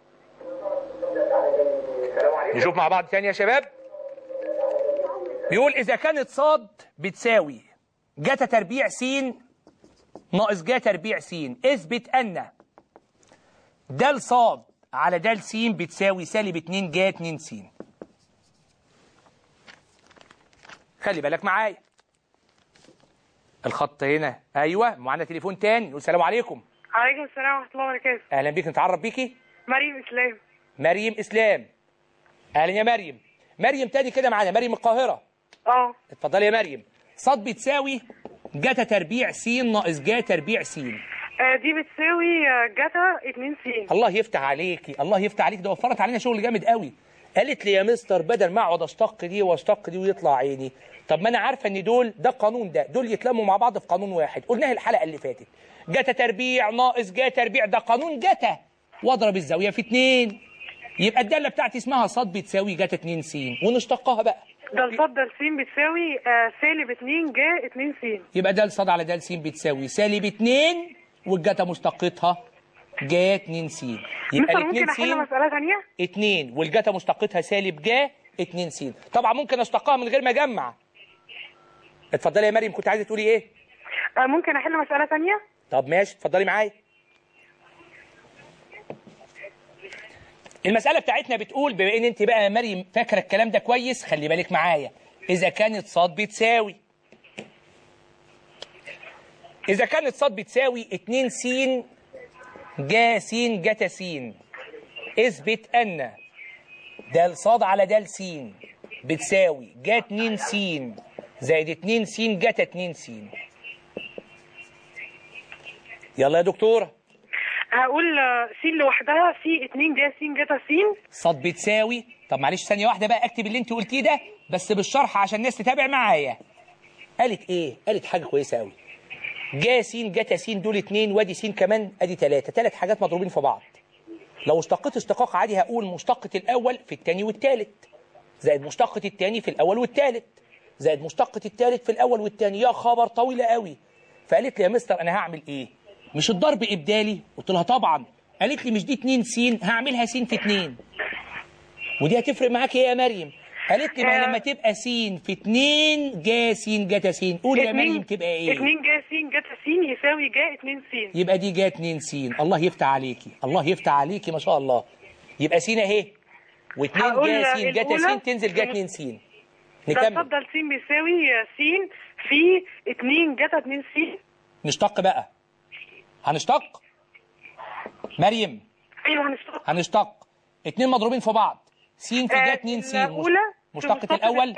نشوف مع بعض تاني يا شباب. بيقول إذا كانت ص بتساوي جتا تربيع س ناقص ج تربيع س. اثبت ان د ص على د س بتساوي سالب 2 ج 2 س. خلي بالك معايا. الخط هنا ايوه. معانا تليفون تاني. نقول السلام عليكم. عليكم السلام ورحمه الله وبركاته. اهلا بيك. نتعرف بيكي. مريم اسلام. مريم اسلام. اهلا يا مريم. مريم تاني كده معانا. مريم القاهره. اتفضلي يا مريم. ص بتساوي جتا تربيع س ناقص ج تربيع س. دي بتساوي جتا 2 س. الله يفتح عليكي. الله يفتح عليك. ده وفرت علينا شغل جامد قوي. قالت لي يا مستر بدل ما اقعد اشتق دي واشتق دي ويطلع عيني، طب ما انا عارفه ان ده القانون ده دول يتلموا مع بعض في قانون واحد. قلناها الحلقه اللي فاتت. جتا تربيع ناقص ج تربيع ده قانون جتا، واضرب الزاويه في 2 يبقى الداله بتاعتي اسمها ص بتساوي جتا 2 س ونشتقها بقى. ده ص د س بتساوي سالب 2 ج 2 س. يبقى د ص على د س بتساوي سالب 2 والجتا مشتقتها ج 2 س. يبقى ال 2 ممكن احل مساله ثانيه؟ 2 والجتا مشتقتها سالب ج 2 س. طبعا ممكن اشتقها من غير ما اجمع. اتفضلي يا مريم. كنت عايزه تقولي ايه؟ ممكن احل مساله ثانيه؟ طب ماشي. اتفضلي معايا. المسألة بتاعتنا بتقول بما ان انت بقى يا مريم فاكرة الكلام ده كويس، خلي بالك معايا. إذا كانت ص بتساوي 2 س ج س جتا س، اثبت أن د ص على د س بتساوي ج 2 س زائد 2 س جتا 2 س. يلا يا دكتورة. هقول س لوحدها س 2 ج س جتا س. ص بتساوي. طب معلش ثانية واحدة بقى اكتب اللي انت قلتيه ده بس بالشرح عشان الناس تتابع معايا. قالت ايه؟ قالت حاجة كويسة قوي. ج س جتا س دول 2 وادي س كمان ادي 3. 3 حاجات مضروبين في بعض. لو اشتقيت اشتقاق عادي هقول مشتقة الأول في الثاني والثالث زائد مشتقة الثاني في الأول والثالث زائد مشتقة الثالث في الأول والثاني. يا خبر طويلة قوي. فقالت لي يا مستر أنا هعمل إيه؟ مش الضرب إبدالي؟ قلت لها طبعا. قالت لي مش دي 2 س هعملها س في 2 ودي هتفرق معاك إيه يا مريم؟ قالت لي ما لما تبقى س في 2 ج س جتا س. قول يا مريم تبقى إيه؟ 2 ج س جتا س يساوي ج 2 س. يبقى دي ج 2 س. الله يفتح عليكي. الله يفتح عليكي ما شاء الله. يبقى س أهي و2 ج س جتا س تنزل ج 2 س. نكمل. ده ص د س بيساوي س في 2 جتا 2 س. نشتق بقى. هنشتق مريم. ايوه هنشتق 2 مضروبين في بعض. س في ج 2 س. مشتقة الأول.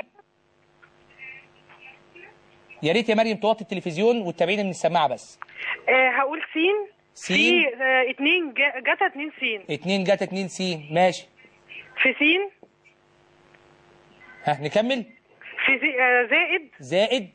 يا ريت يا مريم توطي التلفزيون وتتابعيني من السماعة بس. هقول س في 2 جتا 2 س. 2 جتا 2 س ماشي. في س. ها نكمل. في زائد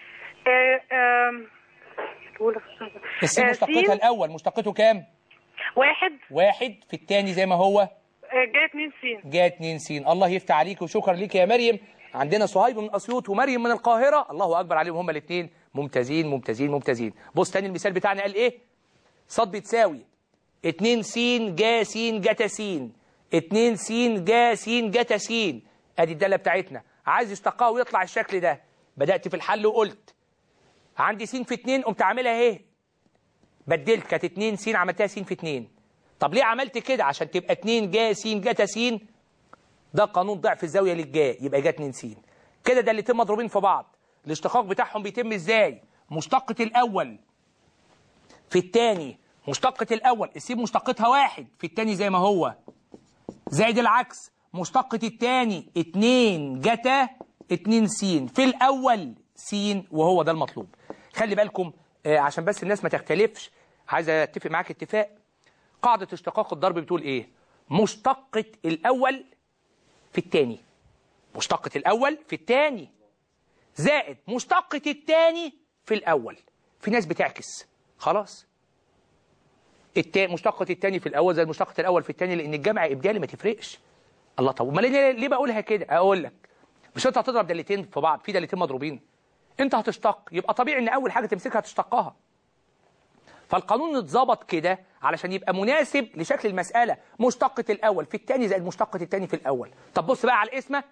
الس مشتقتها الأول مشتقته كام؟ 1 في الثاني زي ما هو ج 2 س. ج 2 س. الله يفتح عليك وشكرا ليك يا مريم. عندنا صهيب من أسيوط ومريم من القاهرة. الله أكبر عليهم هما الاثنين. ممتازين ممتازين ممتازين. بص تاني المثال بتاعنا قال إيه؟ ص بتساوي 2 س ج س جتا س. 2 س ج س جتا س. أدي الدالة بتاعتنا. عايز يشتقها ويطلع الشكل ده. بدأت في الحل وقلت عندي س في 2 قمت عاملها اهي. بدلت كانت 2 س عملتها س في 2. طب ليه عملت كده؟ عشان تبقى 2 ج س جتا س. ده قانون ضعف الزاويه للجا يبقى جا 2 س. كده ده الاتنين مضروبين في بعض. الاشتقاق بتاعهم بيتم ازاي؟ مشتقة الأول في الثاني. مشتقة الأول الس مشتقتها 1 في الثاني زي ما هو زائد العكس. مشتقة الثاني 2 جتا 2 س في الأول س وهو ده المطلوب. خلي بالكم عشان بس الناس ما تختلفش. عايز اتفق معاك اتفاق. قاعدة اشتقاق الضرب بتقول ايه؟ مشتقة الأول في الثاني. مشتقة الأول في الثاني زائد مشتقة الثاني في الأول. في ناس بتعكس خلاص. مشتقة الثاني في الأول زائد مشتقة الأول في الثاني لأن الجمع إبدالي ما تفرقش. الله طب امال ليه بقولها كده؟ أقول لك مش أنت هتضرب دالتين في بعض في دالتين مضروبين. أنت هتشتق يبقى طبيعي إن أول حاجة تمسكها تشتقها. فالقانون اتظبط كده علشان يبقى مناسب لشكل المسألة. مشتقة الأول في الثاني زائد مشتقة الثاني في الأول. طب بص بقى على القسمة.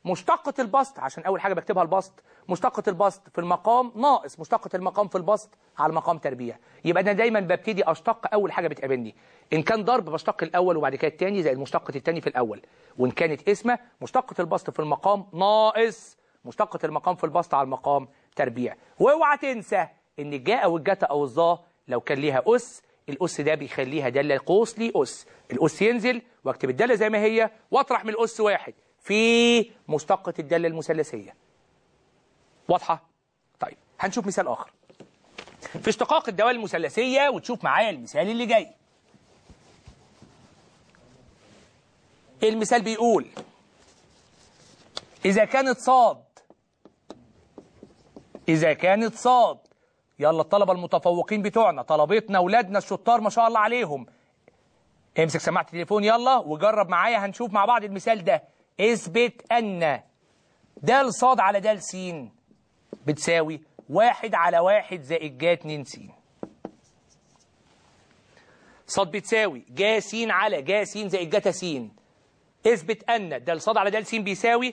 مشتقة البسط، عشان أول حاجة بكتبها البسط، مشتقة البسط في المقام ناقص مشتقة المقام في البسط على المقام تربيع. يبقى أنا دايما ببتدي أشتق أول حاجة بتقابلني. إن كان ضرب بشتق الأول وبعد كده الثاني زائد مشتقة الثاني في الأول، وإن كانت اسمة مشتقة البسط في المقام ناقص مشتقة المقام في البسط على المقام تربيع. واوعى تنسى إن الجاء أو الجتا أو الظا لو كان ليها أس، الأس ده بيخليها دالة قوس لي أس، الأس ينزل واكتب الدالة زي ما هي واطرح من الأس واحد في مشتقة الدالة المثلثية. واضحة؟ طيب هنشوف مثال آخر في اشتقاق الدوال المثلثية، وتشوف معايا المثال اللي جاي. المثال بيقول إذا كانت صاد، يلا الطلبة المتفوقين بتوعنا، طلبتنا ولادنا الشطار ما شاء الله عليهم، امسك سماعة التليفون يلا وجرب معايا، هنشوف مع بعض المثال ده. اثبت أن د ص على د س بتساوي 1 على 1 زائد ج 2 س. ص بتساوي ج س على ج س زائد ج س. اثبت أن د ص على د س بيساوي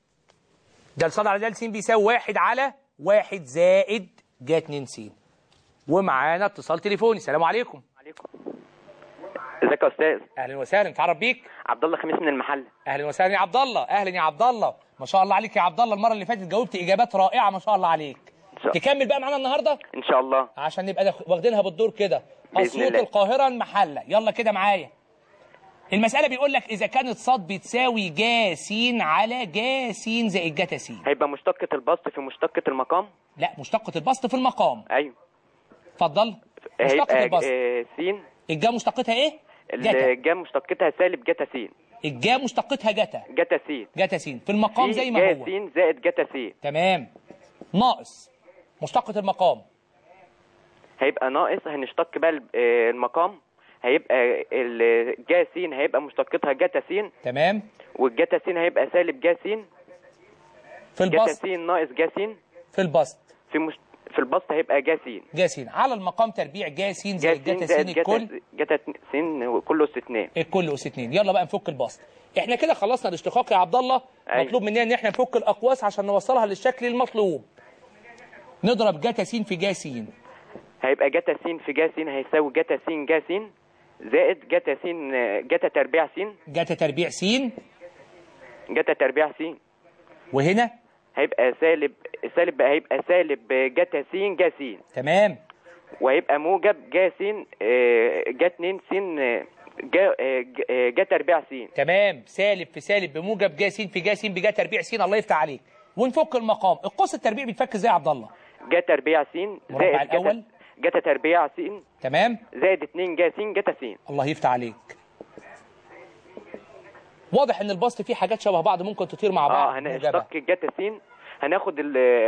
1 على 1 زائد ج 2 س. ومعانا اتصال تليفوني. السلام عليكم. ازيك يا استاذ؟ اهلا وسهلا، نتعرف بيك. عبد الله خميس من المحل. اهلا وسهلا يا عبد الله. اهلا يا عبد الله، ما شاء الله عليك يا عبد الله، المره اللي فاتت جاوبت اجابات رائعه ما شاء الله عليك. تكمل بقى معانا النهارده ان شاء الله عشان نبقى واخدينها بالدور كده. اسيوط القاهره المحله، يلا كده معايا. المساله بيقول لك اذا كانت ص بتساوي ج س على ج س زائد ج س، هيبقى مشتقة البسط في مشتقة المقام؟ لا، مشتقة البسط في المقام. ايوه اتفضل. مشتقة البسط س. الجا مشتقتها ايه؟ الجا مشتقتها سالب جتا س. الجا مشتقتها جتا س. جتا س في المقام زي ما هو. ج س زائد جتا س. تمام. ناقص مشتقة المقام، هيبقى ناقص، هنشتق بقى المقام، هيبقى الجا س هيبقى مشتقتها جتا س. تمام. والجتا س هيبقى سالب جا س في البسط. جتا س ناقص جا س في البسط. في البسط هيبقى جا س. جا س على المقام تربيع ج س زائد جتا س الكل. جتا س كله اس 2. الكل اس 2. يلا بقى نفك البسط. احنا كده خلصنا الاشتقاق يا عبد الله. أيوة. مطلوب مننا ان احنا نفك الاقواس عشان نوصلها للشكل المطلوب. نضرب جتا س في ج س. هيبقى جتا س في ج س هيساوي جتا س ج س زائد جتا س جتا تربيع س. جتا تربيع س. جتا تربيع س. وهنا هيبقى سالب بقى، هيبقى سالب جتا س ج س. تمام. وهيبقى موجب ج س ج 2 س ج تربيع س. تمام. سالب في سالب بموجب ج س في ج س بج تربيع س. الله يفتح عليك. ونفك المقام. القوس التربيع بيتفك ازاي يا عبد الله؟ ج تربيع س مربع الاول جتا تربيع س. تمام. زائد 2 ج س جتا س. الله يفتح عليك. واضح ان البسط فيه حاجات شبه بعض ممكن تطير مع بعض. هنشتق جتا س، هناخد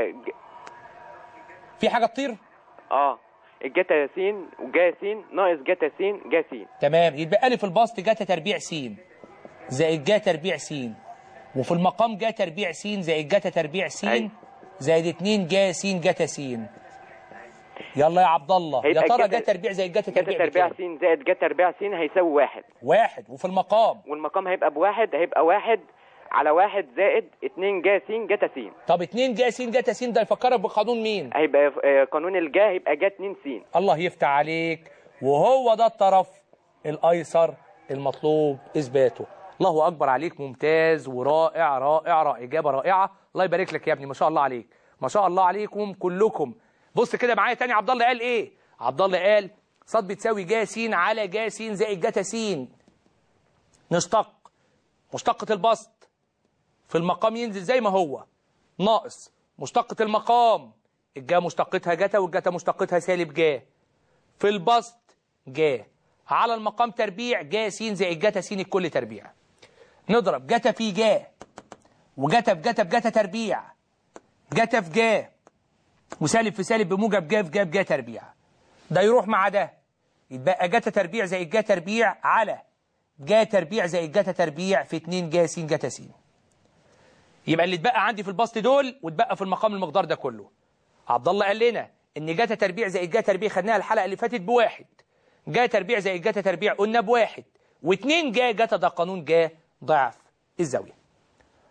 في حاجه تطير؟ الجتا س وجا س ناقص جتا س جا س. تمام. يتبقى لي في البسط جتا تربيع س زائد جا تربيع س، وفي المقام جا تربيع س زائد جتا تربيع س زائد 2 جا س جتا س. يلا يا عبد الله، يا ترى جا تربيع زائد جتا تربيع س زائد جا تربيع س هيساوي 1. 1. وفي المقام؟ والمقام هيبقى بواحد، هيبقى 1 على 1 زائد 2 جا س جتا س. طب 2 جا س جتا س ده يفكرك بقانون مين؟ هيبقى قانون الجا، هيبقى جا 2 س. الله يفتح عليك. وهو ده الطرف الايسر المطلوب اثباته. الله اكبر عليك، ممتاز ورائع رائع رائع، اجابه رائعه. الله يبارك لك يا ابني، ما شاء الله عليك، ما شاء الله عليكم كلكم. بص كده معايا تاني. عبد الله قال ايه؟ عبد الله قال ص بتساوي ج س على ج س زائد جتا س. نشتق مشتقة البسط في المقام ينزل زي ما هو، ناقص مشتقة المقام الجا مشتقتها جتا والجتا مشتقتها سالب جا، في البسط جا على المقام تربيع ج س زائد جتا س الكل تربيع. نضرب جتا في جا وجتا في جتا بجتا تربيع، جتا في جا وسالب في سالب بموجب جا في جا بجا تربيع. ده يروح مع ده، يتبقى جتا تربيع زائد جا تربيع على جا تربيع زائد جتا تربيع في 2 جا س جتا س. يبقى اللي اتبقى عندي في البسط دول واتبقى في المقام المقدار ده كله. عبد الله قال لنا ان جتا تربيع زائد جا تربيع خدناها الحلقه اللي فاتت بواحد، جا تربيع زائد جتا تربيع قلنا بواحد، و2 جا جتا ده قانون جا ضعف الزاويه.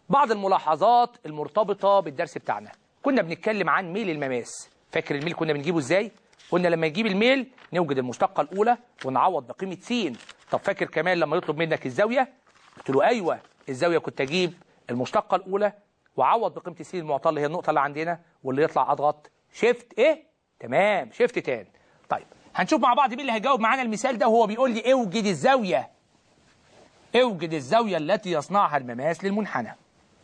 بعض الملاحظات المرتبطة بالدرس بتاعنا. كنا بنتكلم عن ميل المماس. فاكر الميل كنا بنجيبه ازاي؟ قلنا لما نجيب الميل نوجد المشتقة الأولى ونعوض بقيمة س. طب فاكر كمان لما يطلب منك الزاوية؟ قلت له أيوه الزاوية كنت أجيب المشتقة الأولى وعوض بقيمة س المعطى اللي هي النقطة اللي عندنا، واللي يطلع أضغط شيفت إيه؟ تمام، شيفت تان. طيب هنشوف مع بعض مين اللي هيجاوب معانا المثال ده وهو بيقول لي اوجد الزاوية. اوجد الزاوية التي يصنعها المماس للمنحنى.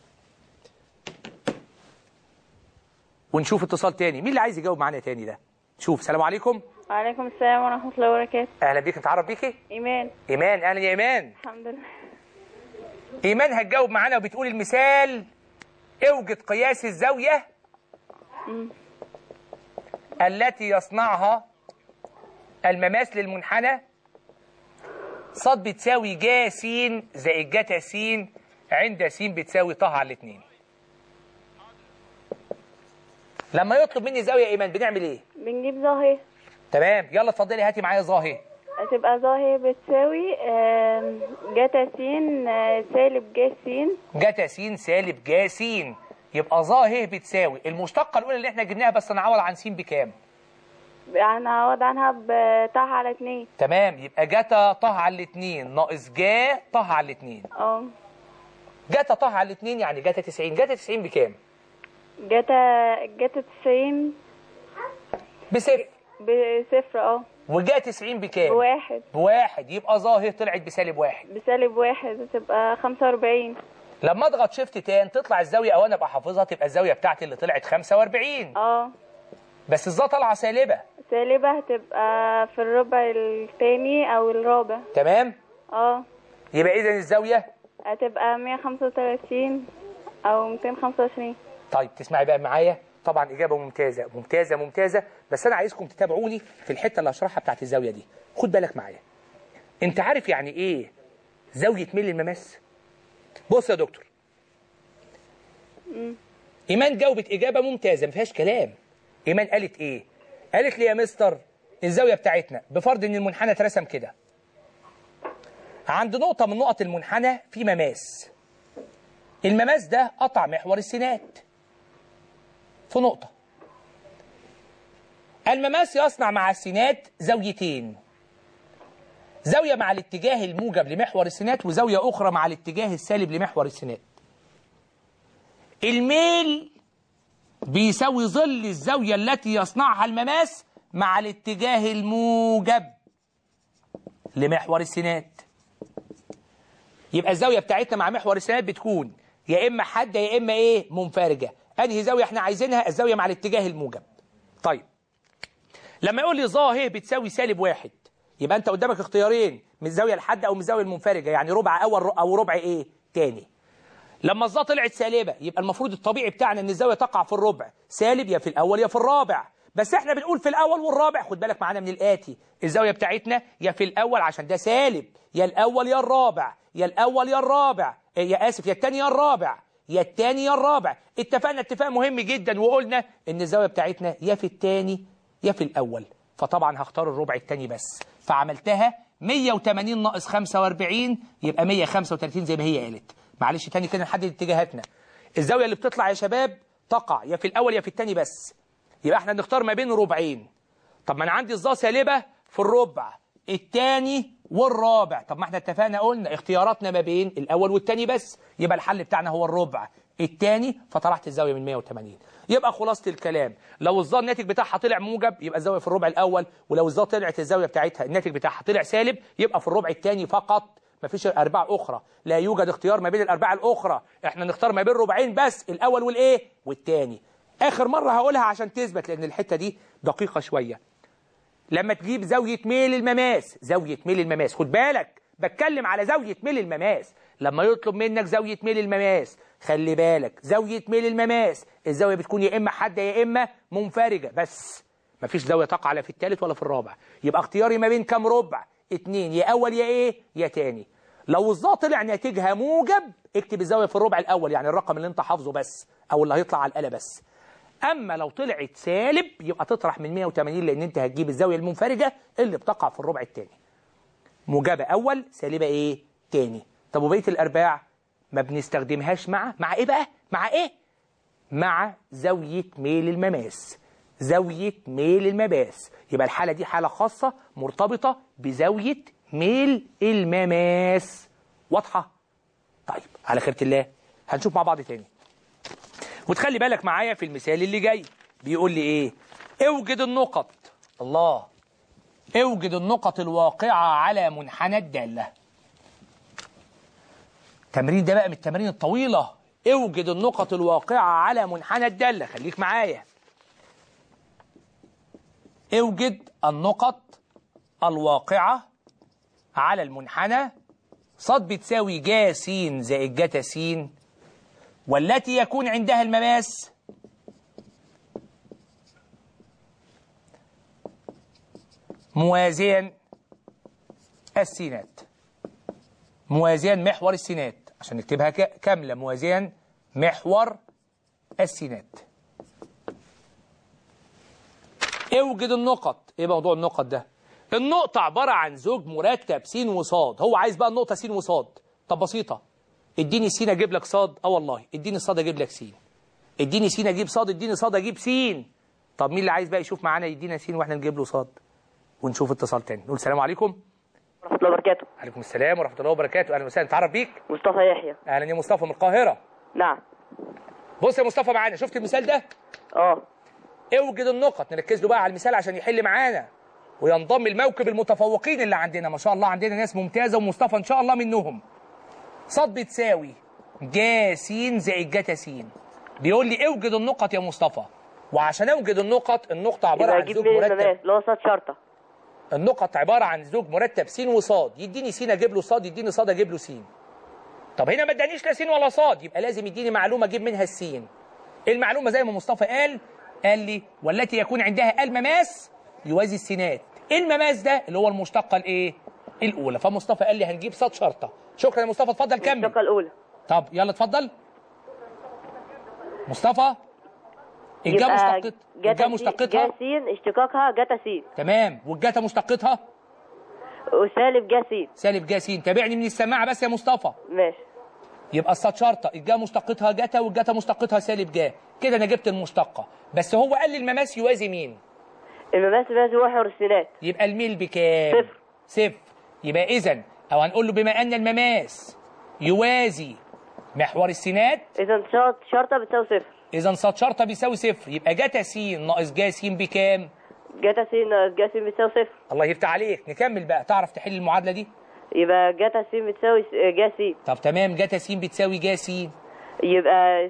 ونشوف اتصال تاني. مين اللي عايز يجاوب معانا تاني ده؟ شوف. السلام عليكم. وعليكم السلام ورحمة الله وبركاته. اهلا بيك. نتعرف بيكي؟ إيمان. ايمان. اهلا يا ايمان. الحمد لله. ايمان هتجاوب معانا وبتقول المثال اوجد قياس الزاوية التي يصنعها المماس للمنحنى ص بتساوي ج س زائد جتا س عند س بتساوي ط على 2. لما يطلب مني زاوية يا ايمان بنعمل ايه؟ بنجيب ظاهر. تمام، يلا اتفضلي هاتي معايا ظاهر. هتبقى ظاهر بتساوي جتا س سالب ج س. جتا س سالب ج س. يبقى ظاهر بتساوي المشتقة الأولى اللي احنا جبناها بس نعوض عن س بكام؟ هنعوض عنها بط على 2. تمام، يبقى جتا ط على 2 ناقص ج ط على 2. جتا ط على 2 يعني جتا 90. جتا 90 بكام؟ جتا 90 بصفر. بصفر. وجا 90 بكام؟ بواحد. بواحد. يبقى ظاهر طلعت بسالب 1. بسالب 1 تبقى 45. لما اضغط شيفت تان تطلع الزاويه او انا ابقى حافظها تبقى الزاويه بتاعتي اللي طلعت 45. بس الظا طالعه سالبه. سالبه هتبقى في الربع الثاني او الرابع. تمام. يبقى اذا الزاويه هتبقى 135 او 225. طيب تسمعي بقى معايا. طبعا اجابه ممتازه ممتازه ممتازه، بس انا عايزكم تتابعوني في الحته اللي هشرحها بتاعت الزاويه دي. خد بالك معايا. انت عارف يعني ايه زاويه ميل المماس؟ بص يا دكتور. ايمان جاوبت اجابه ممتازه ما فيهاش كلام. ايمان قالت ايه؟ قالت لي يا مستر الزاويه بتاعتنا بفرض ان المنحنى اترسم كده، عند نقطه من نقط المنحنى في مماس. المماس ده قطع محور السينات في نقطه. المماس يصنع مع السينات زاويتين، زاويه مع الاتجاه الموجب لمحور السينات وزاويه اخرى مع الاتجاه السالب لمحور السينات. الميل بيساوي ظل الزاوية التي يصنعها المماس مع الاتجاه الموجب لمحور السينات. يبقى الزاوية بتاعتنا مع محور السينات بتكون يا إما حادة يا إما إيه؟ منفرجة. أنهي زاوية إحنا عايزينها؟ الزاوية مع الاتجاه الموجب. طيب لما يقول لي ظاهر بتساوي سالب 1 يبقى أنت قدامك اختيارين، من الزاوية الحادة أو من الزاوية المنفرجة، يعني ربع أول أو ربع إيه؟ تاني. لما الظا طلعت سالبه يبقى المفروض الطبيعي بتاعنا ان الزاويه تقع في الربع، سالب يا في الاول يا في الرابع، بس احنا بنقول في الاول والرابع. خد بالك معانا من الاتي، الزاويه بتاعتنا يا في الاول عشان ده سالب، يا الاول يا الرابع، يا الاول يا الرابع، يا اسف يا الثاني يا الرابع، يا الثاني يا الرابع. اتفقنا اتفاق مهم جدا وقلنا ان الزاويه بتاعتنا يا في الثاني يا في الاول، فطبعا هختار الربع الثاني بس. فعملتها 180 ناقص 45 يبقى 135 زي ما هي قالت. معلش تاني كده نحدد اتجاهاتنا. الزاويه اللي بتطلع يا شباب تقع يا في الاول يا في الثاني بس، يبقى احنا نختار ما بين ربعين. طب ما انا عندي الظا سالبه في الربع الثاني والرابع، طب ما احنا اتفقنا قلنا اختياراتنا ما بين الاول والثاني بس، يبقى الحل بتاعنا هو الربع الثاني، فطلعت الزاويه من 180. يبقى خلاصه الكلام لو الظا الناتج بتاعها طلع موجب يبقى الزاويه في الربع الاول، ولو الظا طلعت الزاويه بتاعتها الناتج بتاعها طلع سالب يبقى في الربع الثاني فقط. مفيش أرباع أخرى، لا يوجد اختيار ما بين الأرباع الأخرى، احنا نختار ما بين ربعين بس، الأول والإيه؟ والتاني. آخر مرة هقولها عشان تثبت لأن الحتة دي دقيقة شوية. لما تجيب زاوية ميل المماس، زاوية ميل المماس، خد بالك بتكلم على زاوية ميل المماس. لما يطلب منك زاوية ميل المماس خلي بالك زاوية ميل المماس الزاوية بتكون يا إما حادة يا إما منفرجة بس، مفيش زاوية تقع لا في الثالث ولا في الرابع. يبقى اختياري ما بين كام ربع؟ 2، يا أول يا إيه؟ يا تاني. لو الظا طلع ناتجها موجب اكتب الزاوية في الربع الأول، يعني الرقم اللي أنت حافظه بس أو اللي هيطلع على الآلة بس. أما لو طلعت سالب يبقى تطرح من 180 لأن أنت هتجيب الزاوية المنفرجة اللي بتقع في الربع الثاني. موجبة أول، سالبة إيه؟ تاني. طب وبقية الأرباع ما بنستخدمهاش مع ايه بقى؟ مع ايه؟ مع زاوية ميل المماس. زاوية ميل المماس، يبقى الحالة دي حالة خاصة مرتبطة بزاوية ميل المماس. واضحة؟ طيب على خيرة الله هنشوف مع بعض تاني. وتخلي بالك معايا في المثال اللي جاي بيقول لي ايه؟ اوجد النقط. الله، اوجد النقط الواقعة على منحنى الدالة. التمرين ده بقى من التمارين الطويلة. اوجد النقط الواقعة على منحنى الدالة. خليك معايا. اوجد النقط الواقعة على المنحنى ص بتساوي ج س زائد ج س، والتي يكون عندها المماس موازيا السينات، موازيا محور السينات، عشان نكتبها كاملة، موازيا محور السينات. اوجد النقط. ايه موضوع النقط ده؟ النقطة عبارة عن زوج مركب س وصاد. هو عايز بقى النقطة س وصاد. طب بسيطة، اديني س اجيب لك صاد. والله اديني صاد اجيب لك س. اديني س اجيب صاد، اديني صاد اجيب س. طب مين اللي عايز بقى يشوف معانا يدينا س واحنا نجيب له صاد؟ ونشوف اتصال تاني. نقول السلام عليكم. ورحمة الله وبركاته. عليكم السلام ورحمة الله وبركاته. اهلا وسهلا. نتعرف بيك؟ مصطفى يحيى. اهلا يا مصطفى من القاهرة. نعم. بص يا مصطفى معانا، شفت المثال ده؟ اوجد النقط. نركز له بقى على المثال عشان يحل معانا وينضم الموكب المتفوقين اللي عندنا. ما شاء الله عندنا ناس ممتازة، ومصطفى ان شاء الله منهم. ص بتساوي ج س زائد ج س. بيقول لي اوجد النقط يا مصطفى. وعشان اوجد النقط، النقطة عبارة عن زوج مرتب اللي هو صاد شرطة. النقط عبارة عن زوج مرتب س وصاد. يديني س اجيب له صاد، يديني صاد اجيب له س. طب هنا ما ادانيش لا س ولا صاد، يبقى لازم يديني معلومة اجيب منها السين. المعلومة زي ما مصطفى قال لي والتي يكون عندها المماس يوازي السينات. المماس ده اللي هو المشتقة الايه؟ الأولى. فمصطفى قال لي هنجيب صاد شرطة. شكرا يا مصطفى، اتفضل كمل. المشتقة الأولى. طب يلا اتفضل مصطفى. الجا مشتقتها ج س اشتقاقها جتا س. تمام. والجتا مشتقتها وسالب ج س. سالب ج س. تابعني من السماعة بس يا مصطفى. ماشي. يبقى الصاد شرطة الجا مشتقتها جتا، والجتا مشتقتها سالب ج. كده انا جبت المشتقة. بس هو قال لي المماس يوازي مين؟ المماس يوازي محور السينات. يبقى الميل بكام؟ صفر. يبقى اذا او هنقول له بما ان المماس يوازي محور السينات، اذا صاد شرطة بتساوي صفر. اذا صاد شرطة بيساوي صفر. يبقى جتا س ناقص ج س بكام؟ جتا س ناقص ج س بتساوي صفر. الله يفتح عليك. نكمل بقى. تعرف تحل المعادلة دي؟ يبقى جتا س بتساوي ج س. طب تمام. جتا س بتساوي ج س. يبقى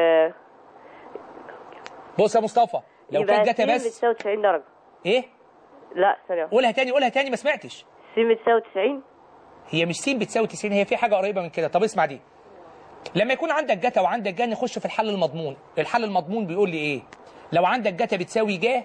بص يا مصطفى، لو كان جتا بس بتساوي 90 درجة. ايه؟ لا ثانية. قولها تاني ما سمعتش. س بتساوي 90. هي مش س بتساوي 90، هي في حاجة قريبة من كده. طب اسمع دي. لما يكون عندك جتا وعندك ج نخش في الحل المضمون. الحل المضمون بيقول لي ايه؟ لو عندك جتا بتساوي ج،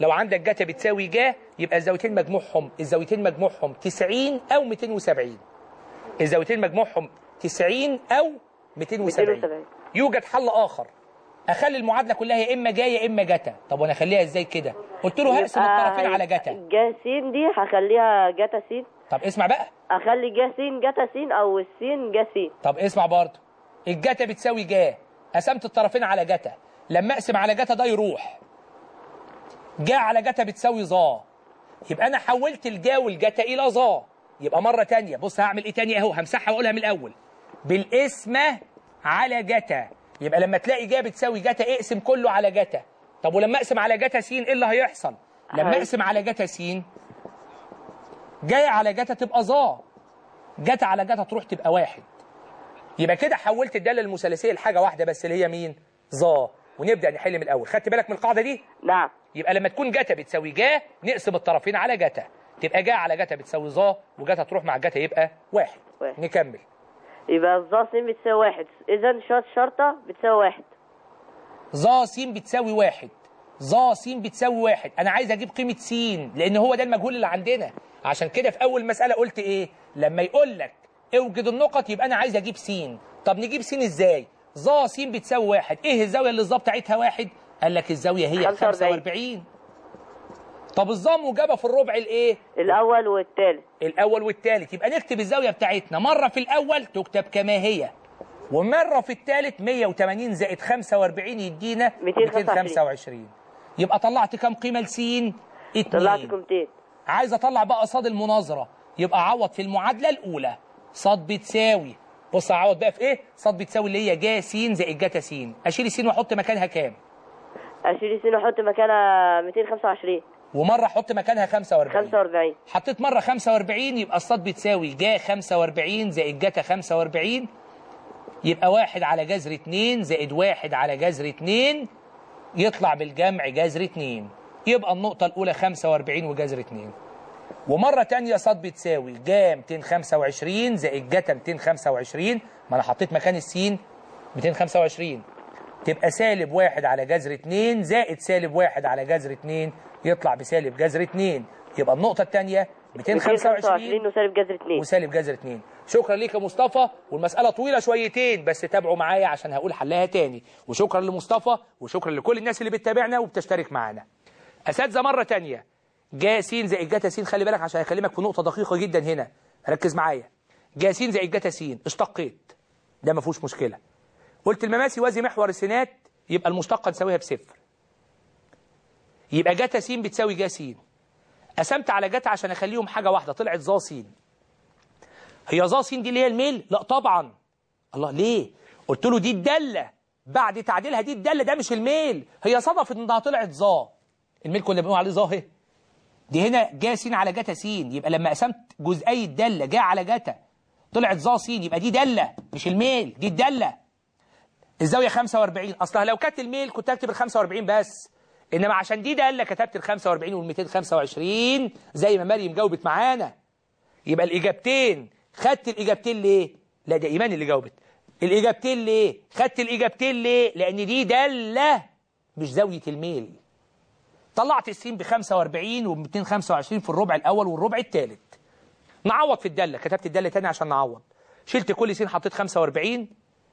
يبقى الزاويتين مجموعهم 90 او 270. الزاويتين مجموعهم 90 او 270. يوجد حل اخر، اخلي المعادله كلها يا اما جا يا اما جتا. طب وانا اخليها ازاي كده؟ قلت له هقسم الطرفين على جتا. ج س دي هخليها جتا س. طب اسمع بقى، اخلي ج س جتا س او السين ج س. طب اسمع برضه. الجتا بتساوي ج، قسمت الطرفين على جتا. لما اقسم على جتا ده يروح، جا على جتا بتساوي ظا. يبقى انا حولت الجا والجتا الى ظا. يبقى مره ثانيه بص هعمل ايه تاني اهو، همسحها واقولها من الاول. بالقسمه على جتا. يبقى لما تلاقي جا بتساوي جتا اقسم كله على جتا. طب ولما اقسم على جتا س ايه اللي هيحصل؟ لما اقسم على جتا س جاي على جتا تبقى ظا، جتا على جتا تروح تبقى واحد. يبقى كده حولت الداله المثلثيه لحاجه واحده بس اللي هي مين؟ ظا. ونبدا نحل من الاول. خدت بالك من القاعده دي؟ نعم. يبقى لما تكون جتا بتساوي جا نقسم الطرفين على جتا، تبقى جا على جتا بتساوي ظا، وجتا تروح مع جتا يبقى واحد. نكمل. يبقى ظا س بتساوي واحد، اذا شرطه بتساوي واحد. ظا س بتساوي واحد. ظا س بتساوي واحد. انا عايز اجيب قيمه س لان هو ده المجهول اللي عندنا. عشان كده في اول مساله قلت ايه؟ لما يقول لك اوجد النقط يبقى انا عايز اجيب س. طب نجيب س ازاي؟ ظا س بتساوي واحد. ايه الزاويه اللي الظا بتاعتها واحد؟ قال لك الزاويه هي 45. طب الظا موجبه في الربع الايه؟ الاول والثالث. الاول والثالث. يبقى نكتب الزاويه بتاعتنا مره في الاول تكتب كما هي، ومرة في الثالث 180 زائد 45 يدينا 225. يبقى طلعت كام قيمة لسين؟ 2. طلعت قيمتين. عايز اطلع بقى صاد المناظرة، يبقى اعوض في المعادلة الأولى. صاد بتساوي، بص اعوض بقى في ايه؟ صاد بتساوي اللي هي ج س زائد جتا س. اشيل السين واحط مكانها كام؟ اشيل السين واحط مكانها 225. ومرة احط مكانها 45. 45. حطيت مرة 45 يبقى الصاد بتساوي ج 45 زائد جتا 45. يبقى 1 على جذر 2 زائد 1 على جذر 2 يطلع بالجمع جذر 2. يبقى النقطة الأولى 45 وجذر 2. ومرة تانية صاد بتساوي ج 225 زائد جتا 225. ما أنا حطيت مكان السين 225. تبقى سالب 1 على جذر 2 زائد سالب 1 على جذر 2 يطلع بسالب جذر 2. يبقى النقطة الثانية 225 وسالب جذر 2 وسالب جذر 2. شكرا ليك يا مصطفى، والمسألة طويلة شويتين بس تابعوا معايا عشان هقول حلها تاني. وشكرا لمصطفى وشكرا لكل الناس اللي بتتابعنا وبتشترك معانا. أساتذة مرة تانية، ج س زائد جتا س، خلي بالك عشان هكلمك في نقطة دقيقة جدا هنا، ركز معايا. ج س زائد جتا س اشتقيت، ده ما فيهوش مشكلة. قلت المماس يوازي محور السينات، يبقى المشتقة نساويها بصفر. يبقى جتا س بتساوي ج س. قسمت على جتا عشان اخليهم حاجة واحدة، طلعت ظا س. هي ظا س دي اللي هي الميل؟ لا طبعا. الله ليه؟ قلت له دي الدالة بعد تعديلها، دي الدالة، ده مش الميل. هي صدفت انها طلعت ظا. الميل كنا بنقول عليه ظا اهي. دي هنا ج س على جتا س، يبقى لما قسمت جزئي الدالة ج على جتا طلعت ظا س، يبقى دي دالة مش الميل، دي الدالة. الزاوية 45، اصلها لو كانت الميل كنت اكتب ال 45 بس، انما عشان دي دالة كتبت ال 45 وال 225 زي ما مريم جاوبت معانا. يبقى الاجابتين، خدت الاجابتين ليه؟ لا ده ايمان اللي جاوبت. الاجابتين ليه؟ خدت الاجابتين ليه؟ لان دي دالة مش زاوية الميل. طلعت السين ب 45 و 225 في الربع الاول والربع الثالث. نعوض في الدالة، كتبت الدالة تاني عشان نعوض. شلت كل سين حطيت 45،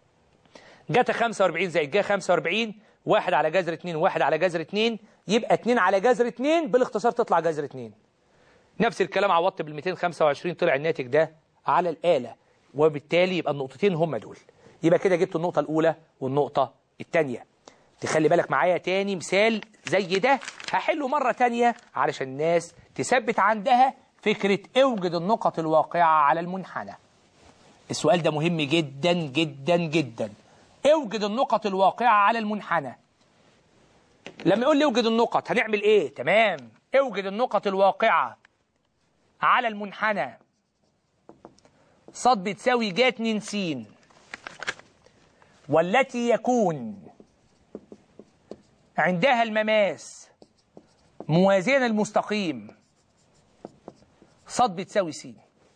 جت 45 زائد جا 45، 1 على جذر 2 و1 على جذر 2 يبقى 2 على جذر 2 بالاختصار تطلع جذر 2. نفس الكلام عوضت بال 225 طلع الناتج ده على الآلة، وبالتالي يبقى النقطتين هم دول. يبقى كده جبت النقطة الأولى والنقطة الثانية. تخلي بالك معايا تاني مثال زي ده هحله مرة تانية علشان الناس تثبت عندها فكرة اوجد النقط الواقعة على المنحنى. السؤال ده مهم جدا جدا جدا. اوجد النقط الواقعة على المنحنى. لما يقول لي اوجد النقط هنعمل ايه؟ تمام، اوجد النقط الواقعة على المنحنى. ص بتساوي ج 2 س والتي يكون عندها المماس موازيا المستقيم. ص بتساوي س.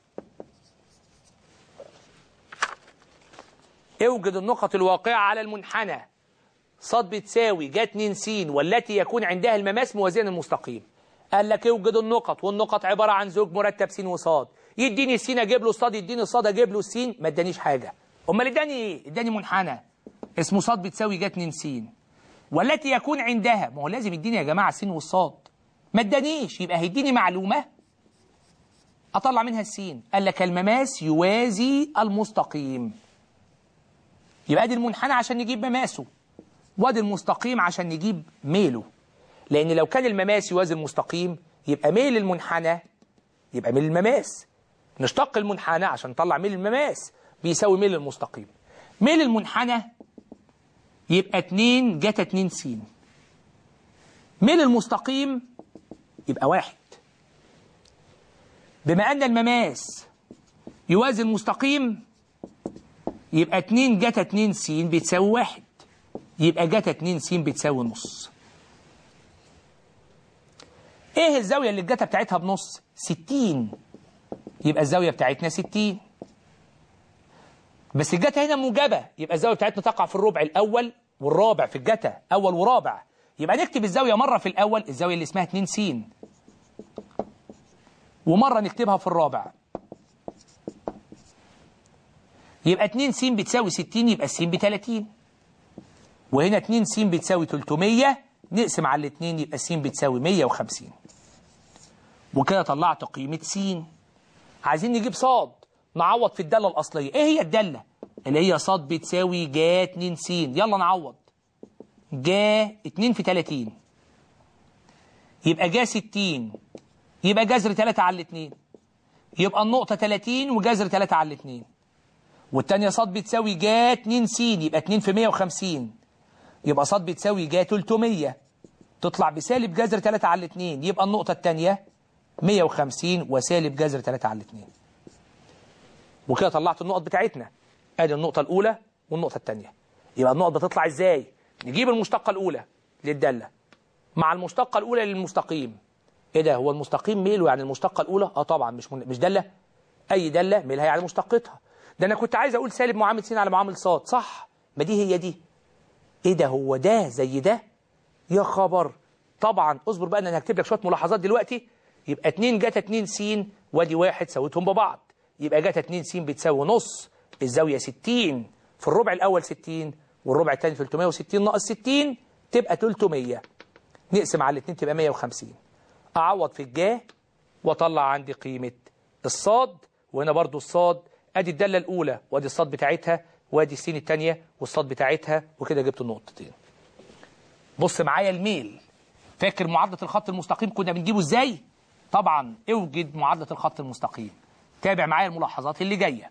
اوجد النقط الواقعة على المنحنى. ص بتساوي ج 2 س والتي يكون عندها المماس موازيا المستقيم. قال لك اوجد النقط، والنقط عبارة عن زوج مرتب س وصاد. يديني السين اجيب له الصاد، يديني الصاد اجيب له السين، ما ادانيش حاجة. امال اداني ايه؟ اداني منحنى اسمه ص بتساوي ج 2 س والتي يكون عندها، ما هو لازم يديني يا جماعة السين والصاد. ما ادانيش، يبقى هيديني معلومة اطلع منها السين. قال لك المماس يوازي المستقيم. يبقى ادي المنحنى عشان نجيب مماسه، وادي المستقيم عشان نجيب ميله. لان لو كان المماس يوازي المستقيم يبقى ميل المنحنى يبقى ميل المماس. نشتق المنحنى عشان نطلع ميل المماس بيساوي ميل المستقيم. ميل المنحنى يبقى 2 جتا 2 س. ميل المستقيم يبقى 1. بما ان المماس يوازي المستقيم يبقى 2 جتا 2 س بتساوي 1. يبقى جتا 2 س بتساوي نص. ايه الزاوية اللي الجتا بتاعتها بنص؟ 60. يبقى الزاوية بتاعتنا 60. بس الجتا هنا موجبة، يبقى الزاوية بتاعتنا تقع في الربع الأول والرابع في الجتا، أول ورابع. يبقى نكتب الزاوية مرة في الأول، الزاوية اللي اسمها 2 س، ومرة نكتبها في الرابع. يبقى 2 س بتساوي 60، يبقى الس ب 30. وهنا 2 س بتساوي 300، نقسم على الاثنين يبقى س بتساوي 150. وكده طلعت قيمة س. عايزين نجيب صاد، نعوض في الدالة الأصلية. ايه هي الدالة؟ اللي هي ص بتساوي ج 2 س. يلا نعوض. ج 2 في 30 يبقى ج 60 يبقى جذر 3 على 2 يبقى النقطة 30 وجذر 3 على 2. والتانية ص بتساوي ج 2 س يبقى 2 في 150 يبقى ص بتساوي ج 300 تطلع بسالب جذر 3 على 2 يبقى النقطة التانية 150 وسالب جذر 3 على 2. وكده طلعت النقط بتاعتنا. ادي النقطة الأولى والنقطة التانية. يبقى النقط بتطلع ازاي؟ نجيب المشتقة الأولى للدالة مع المشتقة الأولى للمستقيم. ايه ده؟ هو المستقيم ميله يعني المشتقة الأولى؟ طبعا مش دالة. أي دالة ميلها يعني مشتقتها. ده أنا كنت عايز أقول سالب معامل س على معامل ص، صح؟ ما دي هي دي. ايه ده؟ هو ده زي ده؟ يا خبر. طبعا اصبر بقى، انا هكتب لك شويه ملاحظات دلوقتي. يبقى 2 جتا 2 س وادي 1 سويتهم ببعض يبقى جتا 2 س بتساوي نص الزاويه 60 في الربع الاول 60 والربع الثاني 360 ناقص 60 تبقى 300. نقسم على الاثنين تبقى 150. اعوض في الجا واطلع عندي قيمه الصاد. وهنا برضو الصاد ادي الداله الاولى وادي الصاد بتاعتها وادي السين الثانيه والصاد بتاعتها وكده جبت النقطتين. بص معايا الميل. فاكر معادلة الخط المستقيم كنا بنجيبه ازاي؟ طبعا اوجد معادلة الخط المستقيم. تابع معايا الملاحظات اللي جاية.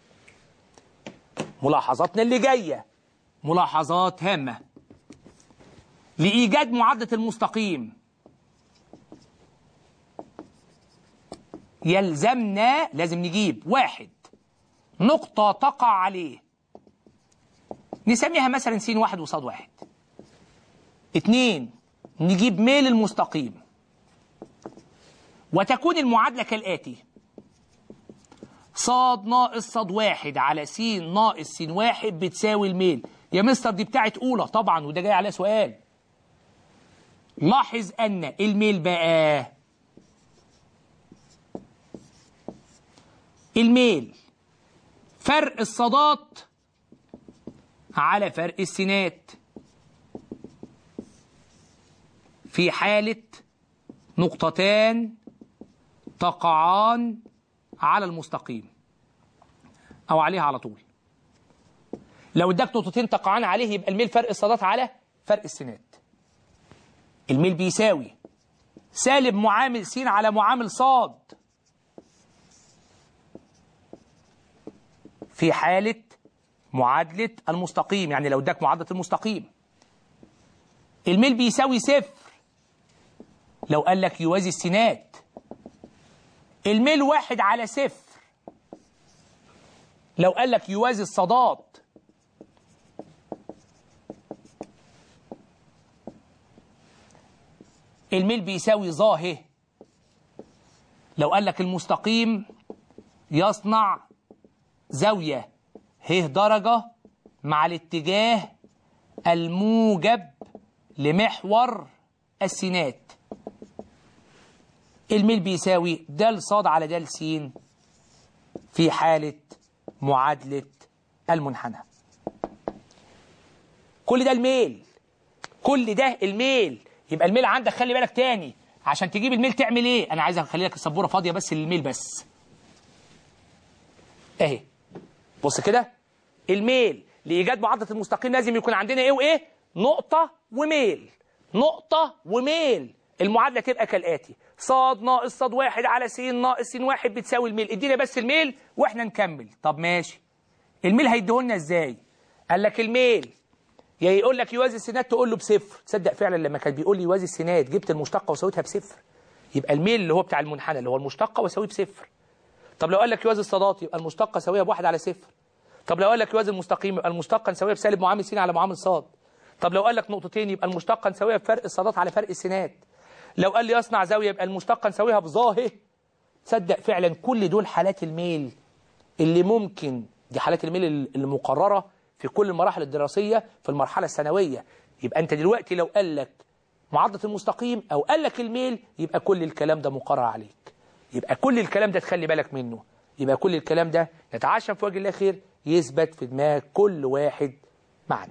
ملاحظاتنا اللي جاية ملاحظات هامة. لإيجاد معادلة المستقيم يلزمنا لازم نجيب 1 نقطة تقع عليه نسميها مثلا س 1 وص 1. 2 نجيب ميل المستقيم. وتكون المعادلة كالآتي: ص ناقص ص 1 على س ناقص س 1 بتساوي الميل. يا مستر دي بتاعت أولى طبعا وده جاي عليها سؤال. لاحظ أن الميل بقى الميل فرق الصادات على فرق السينات في حالة نقطتان تقعان على المستقيم أو عليها على طول. لو اداك نقطتين تقعان عليه يبقى الميل فرق الصادات على فرق السينات. الميل بيساوي سالب معامل س على معامل ص في حالة معادلة المستقيم. يعني لو اداك معادلة المستقيم الميل بيساوي 0 لو قال لك يوازي السينات. الميل 1 على 0 لو قال لك يوازي الصادات. الميل بيساوي ظ لو قال لك المستقيم يصنع زاوية ه درجة مع الاتجاه الموجب لمحور السينات. الميل بيساوي د ص على د س في حالة معادلة المنحنى. كل ده الميل. كل ده الميل. يبقى الميل عندك خلي بالك تاني عشان تجيب الميل تعمل ايه؟ انا عايز اخلي لك السبوره فاضيه بس للميل بس. اهي بص كده الميل لايجاد معادله المستقيم لازم يكون عندنا ايه وايه؟ نقطه وميل. نقطه وميل. المعادله تبقى كالاتي: ص ناقص ص 1 على س ناقص س 1 بتساوي الميل. ادينا بس الميل واحنا نكمل. طب ماشي. الميل هيديهولنا ازاي؟ قال لك الميل يا يقول لك يوازي السينات تقول له بصفر. تصدق فعلا لما كان بيقول لي يوازي السينات جبت المشتقه وسويتها بصفر. يبقى الميل اللي هو بتاع المنحنى اللي هو المشتقه واسويه بصفر. طب لو قال لك يوازي الصادات يبقى المشتقه اسويها ب1 على 0. طب لو قال لك يوازي المستقيم يبقى المشتقه نسويها بسالب معامل س على معامل ص. طب لو قال لك نقطتين يبقى المشتقه نسويها بفرق الصادات على فرق السينات. لو قال لي يصنع زاويه يبقى المشتقه نسويها بظ. تصدق فعلا كل دول حالات الميل اللي ممكن دي حالات الميل اللي مقرره في كل المراحل الدراسيه في المرحله الثانويه. يبقى انت دلوقتي لو قال لك معادله المستقيم او قال لك الميل يبقى كل الكلام ده مقرر عليك. يبقى كل الكلام ده تخلي بالك منه. يبقى كل الكلام ده يتعشم في وجه الله خير يثبت في دماغ كل واحد معنا.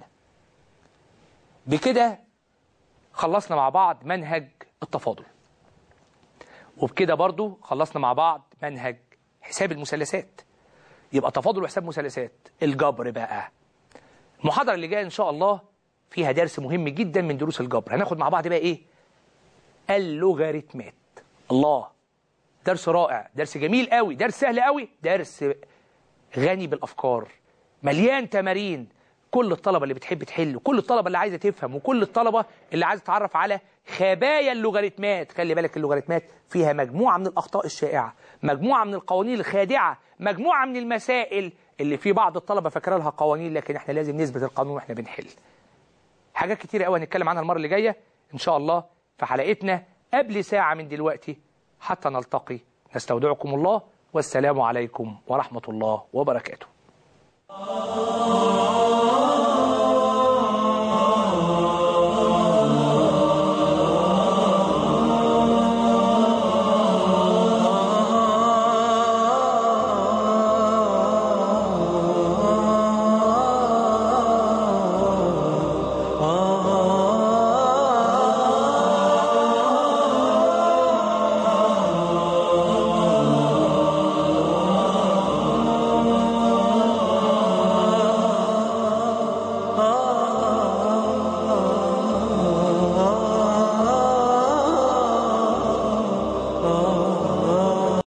بكده خلصنا مع بعض منهج التفاضل. وبكده برضو خلصنا مع بعض منهج حساب المثلثات. يبقى تفاضل وحساب مثلثات. الجبر بقى المحاضرة اللي جاية إن شاء الله فيها درس مهم جدا من دروس الجبر. هناخد مع بعض بقى إيه؟ اللوغاريتمات. الله، درس رائع، درس جميل قوي، درس سهل قوي، درس غني بالأفكار، مليان تمارين. كل الطلبة اللي بتحب تحل، وكل الطلبة اللي عايزة تفهم، وكل الطلبة اللي عايزة تتعرف على خبايا اللوغاريتمات. خلي بالك اللوغاريتمات فيها مجموعة من الأخطاء الشائعة، مجموعة من القوانين الخادعة، مجموعة من المسائل اللي في بعض الطلبة فاكره لها قوانين، لكن احنا لازم نثبت القانون واحنا بنحل. حاجات كتيرة قوي هنتكلم عنها المرة اللي جاية إن شاء الله في حلقتنا قبل ساعة من دلوقتي. حتى نلتقي، نستودعكم الله، والسلام عليكم ورحمة الله وبركاته.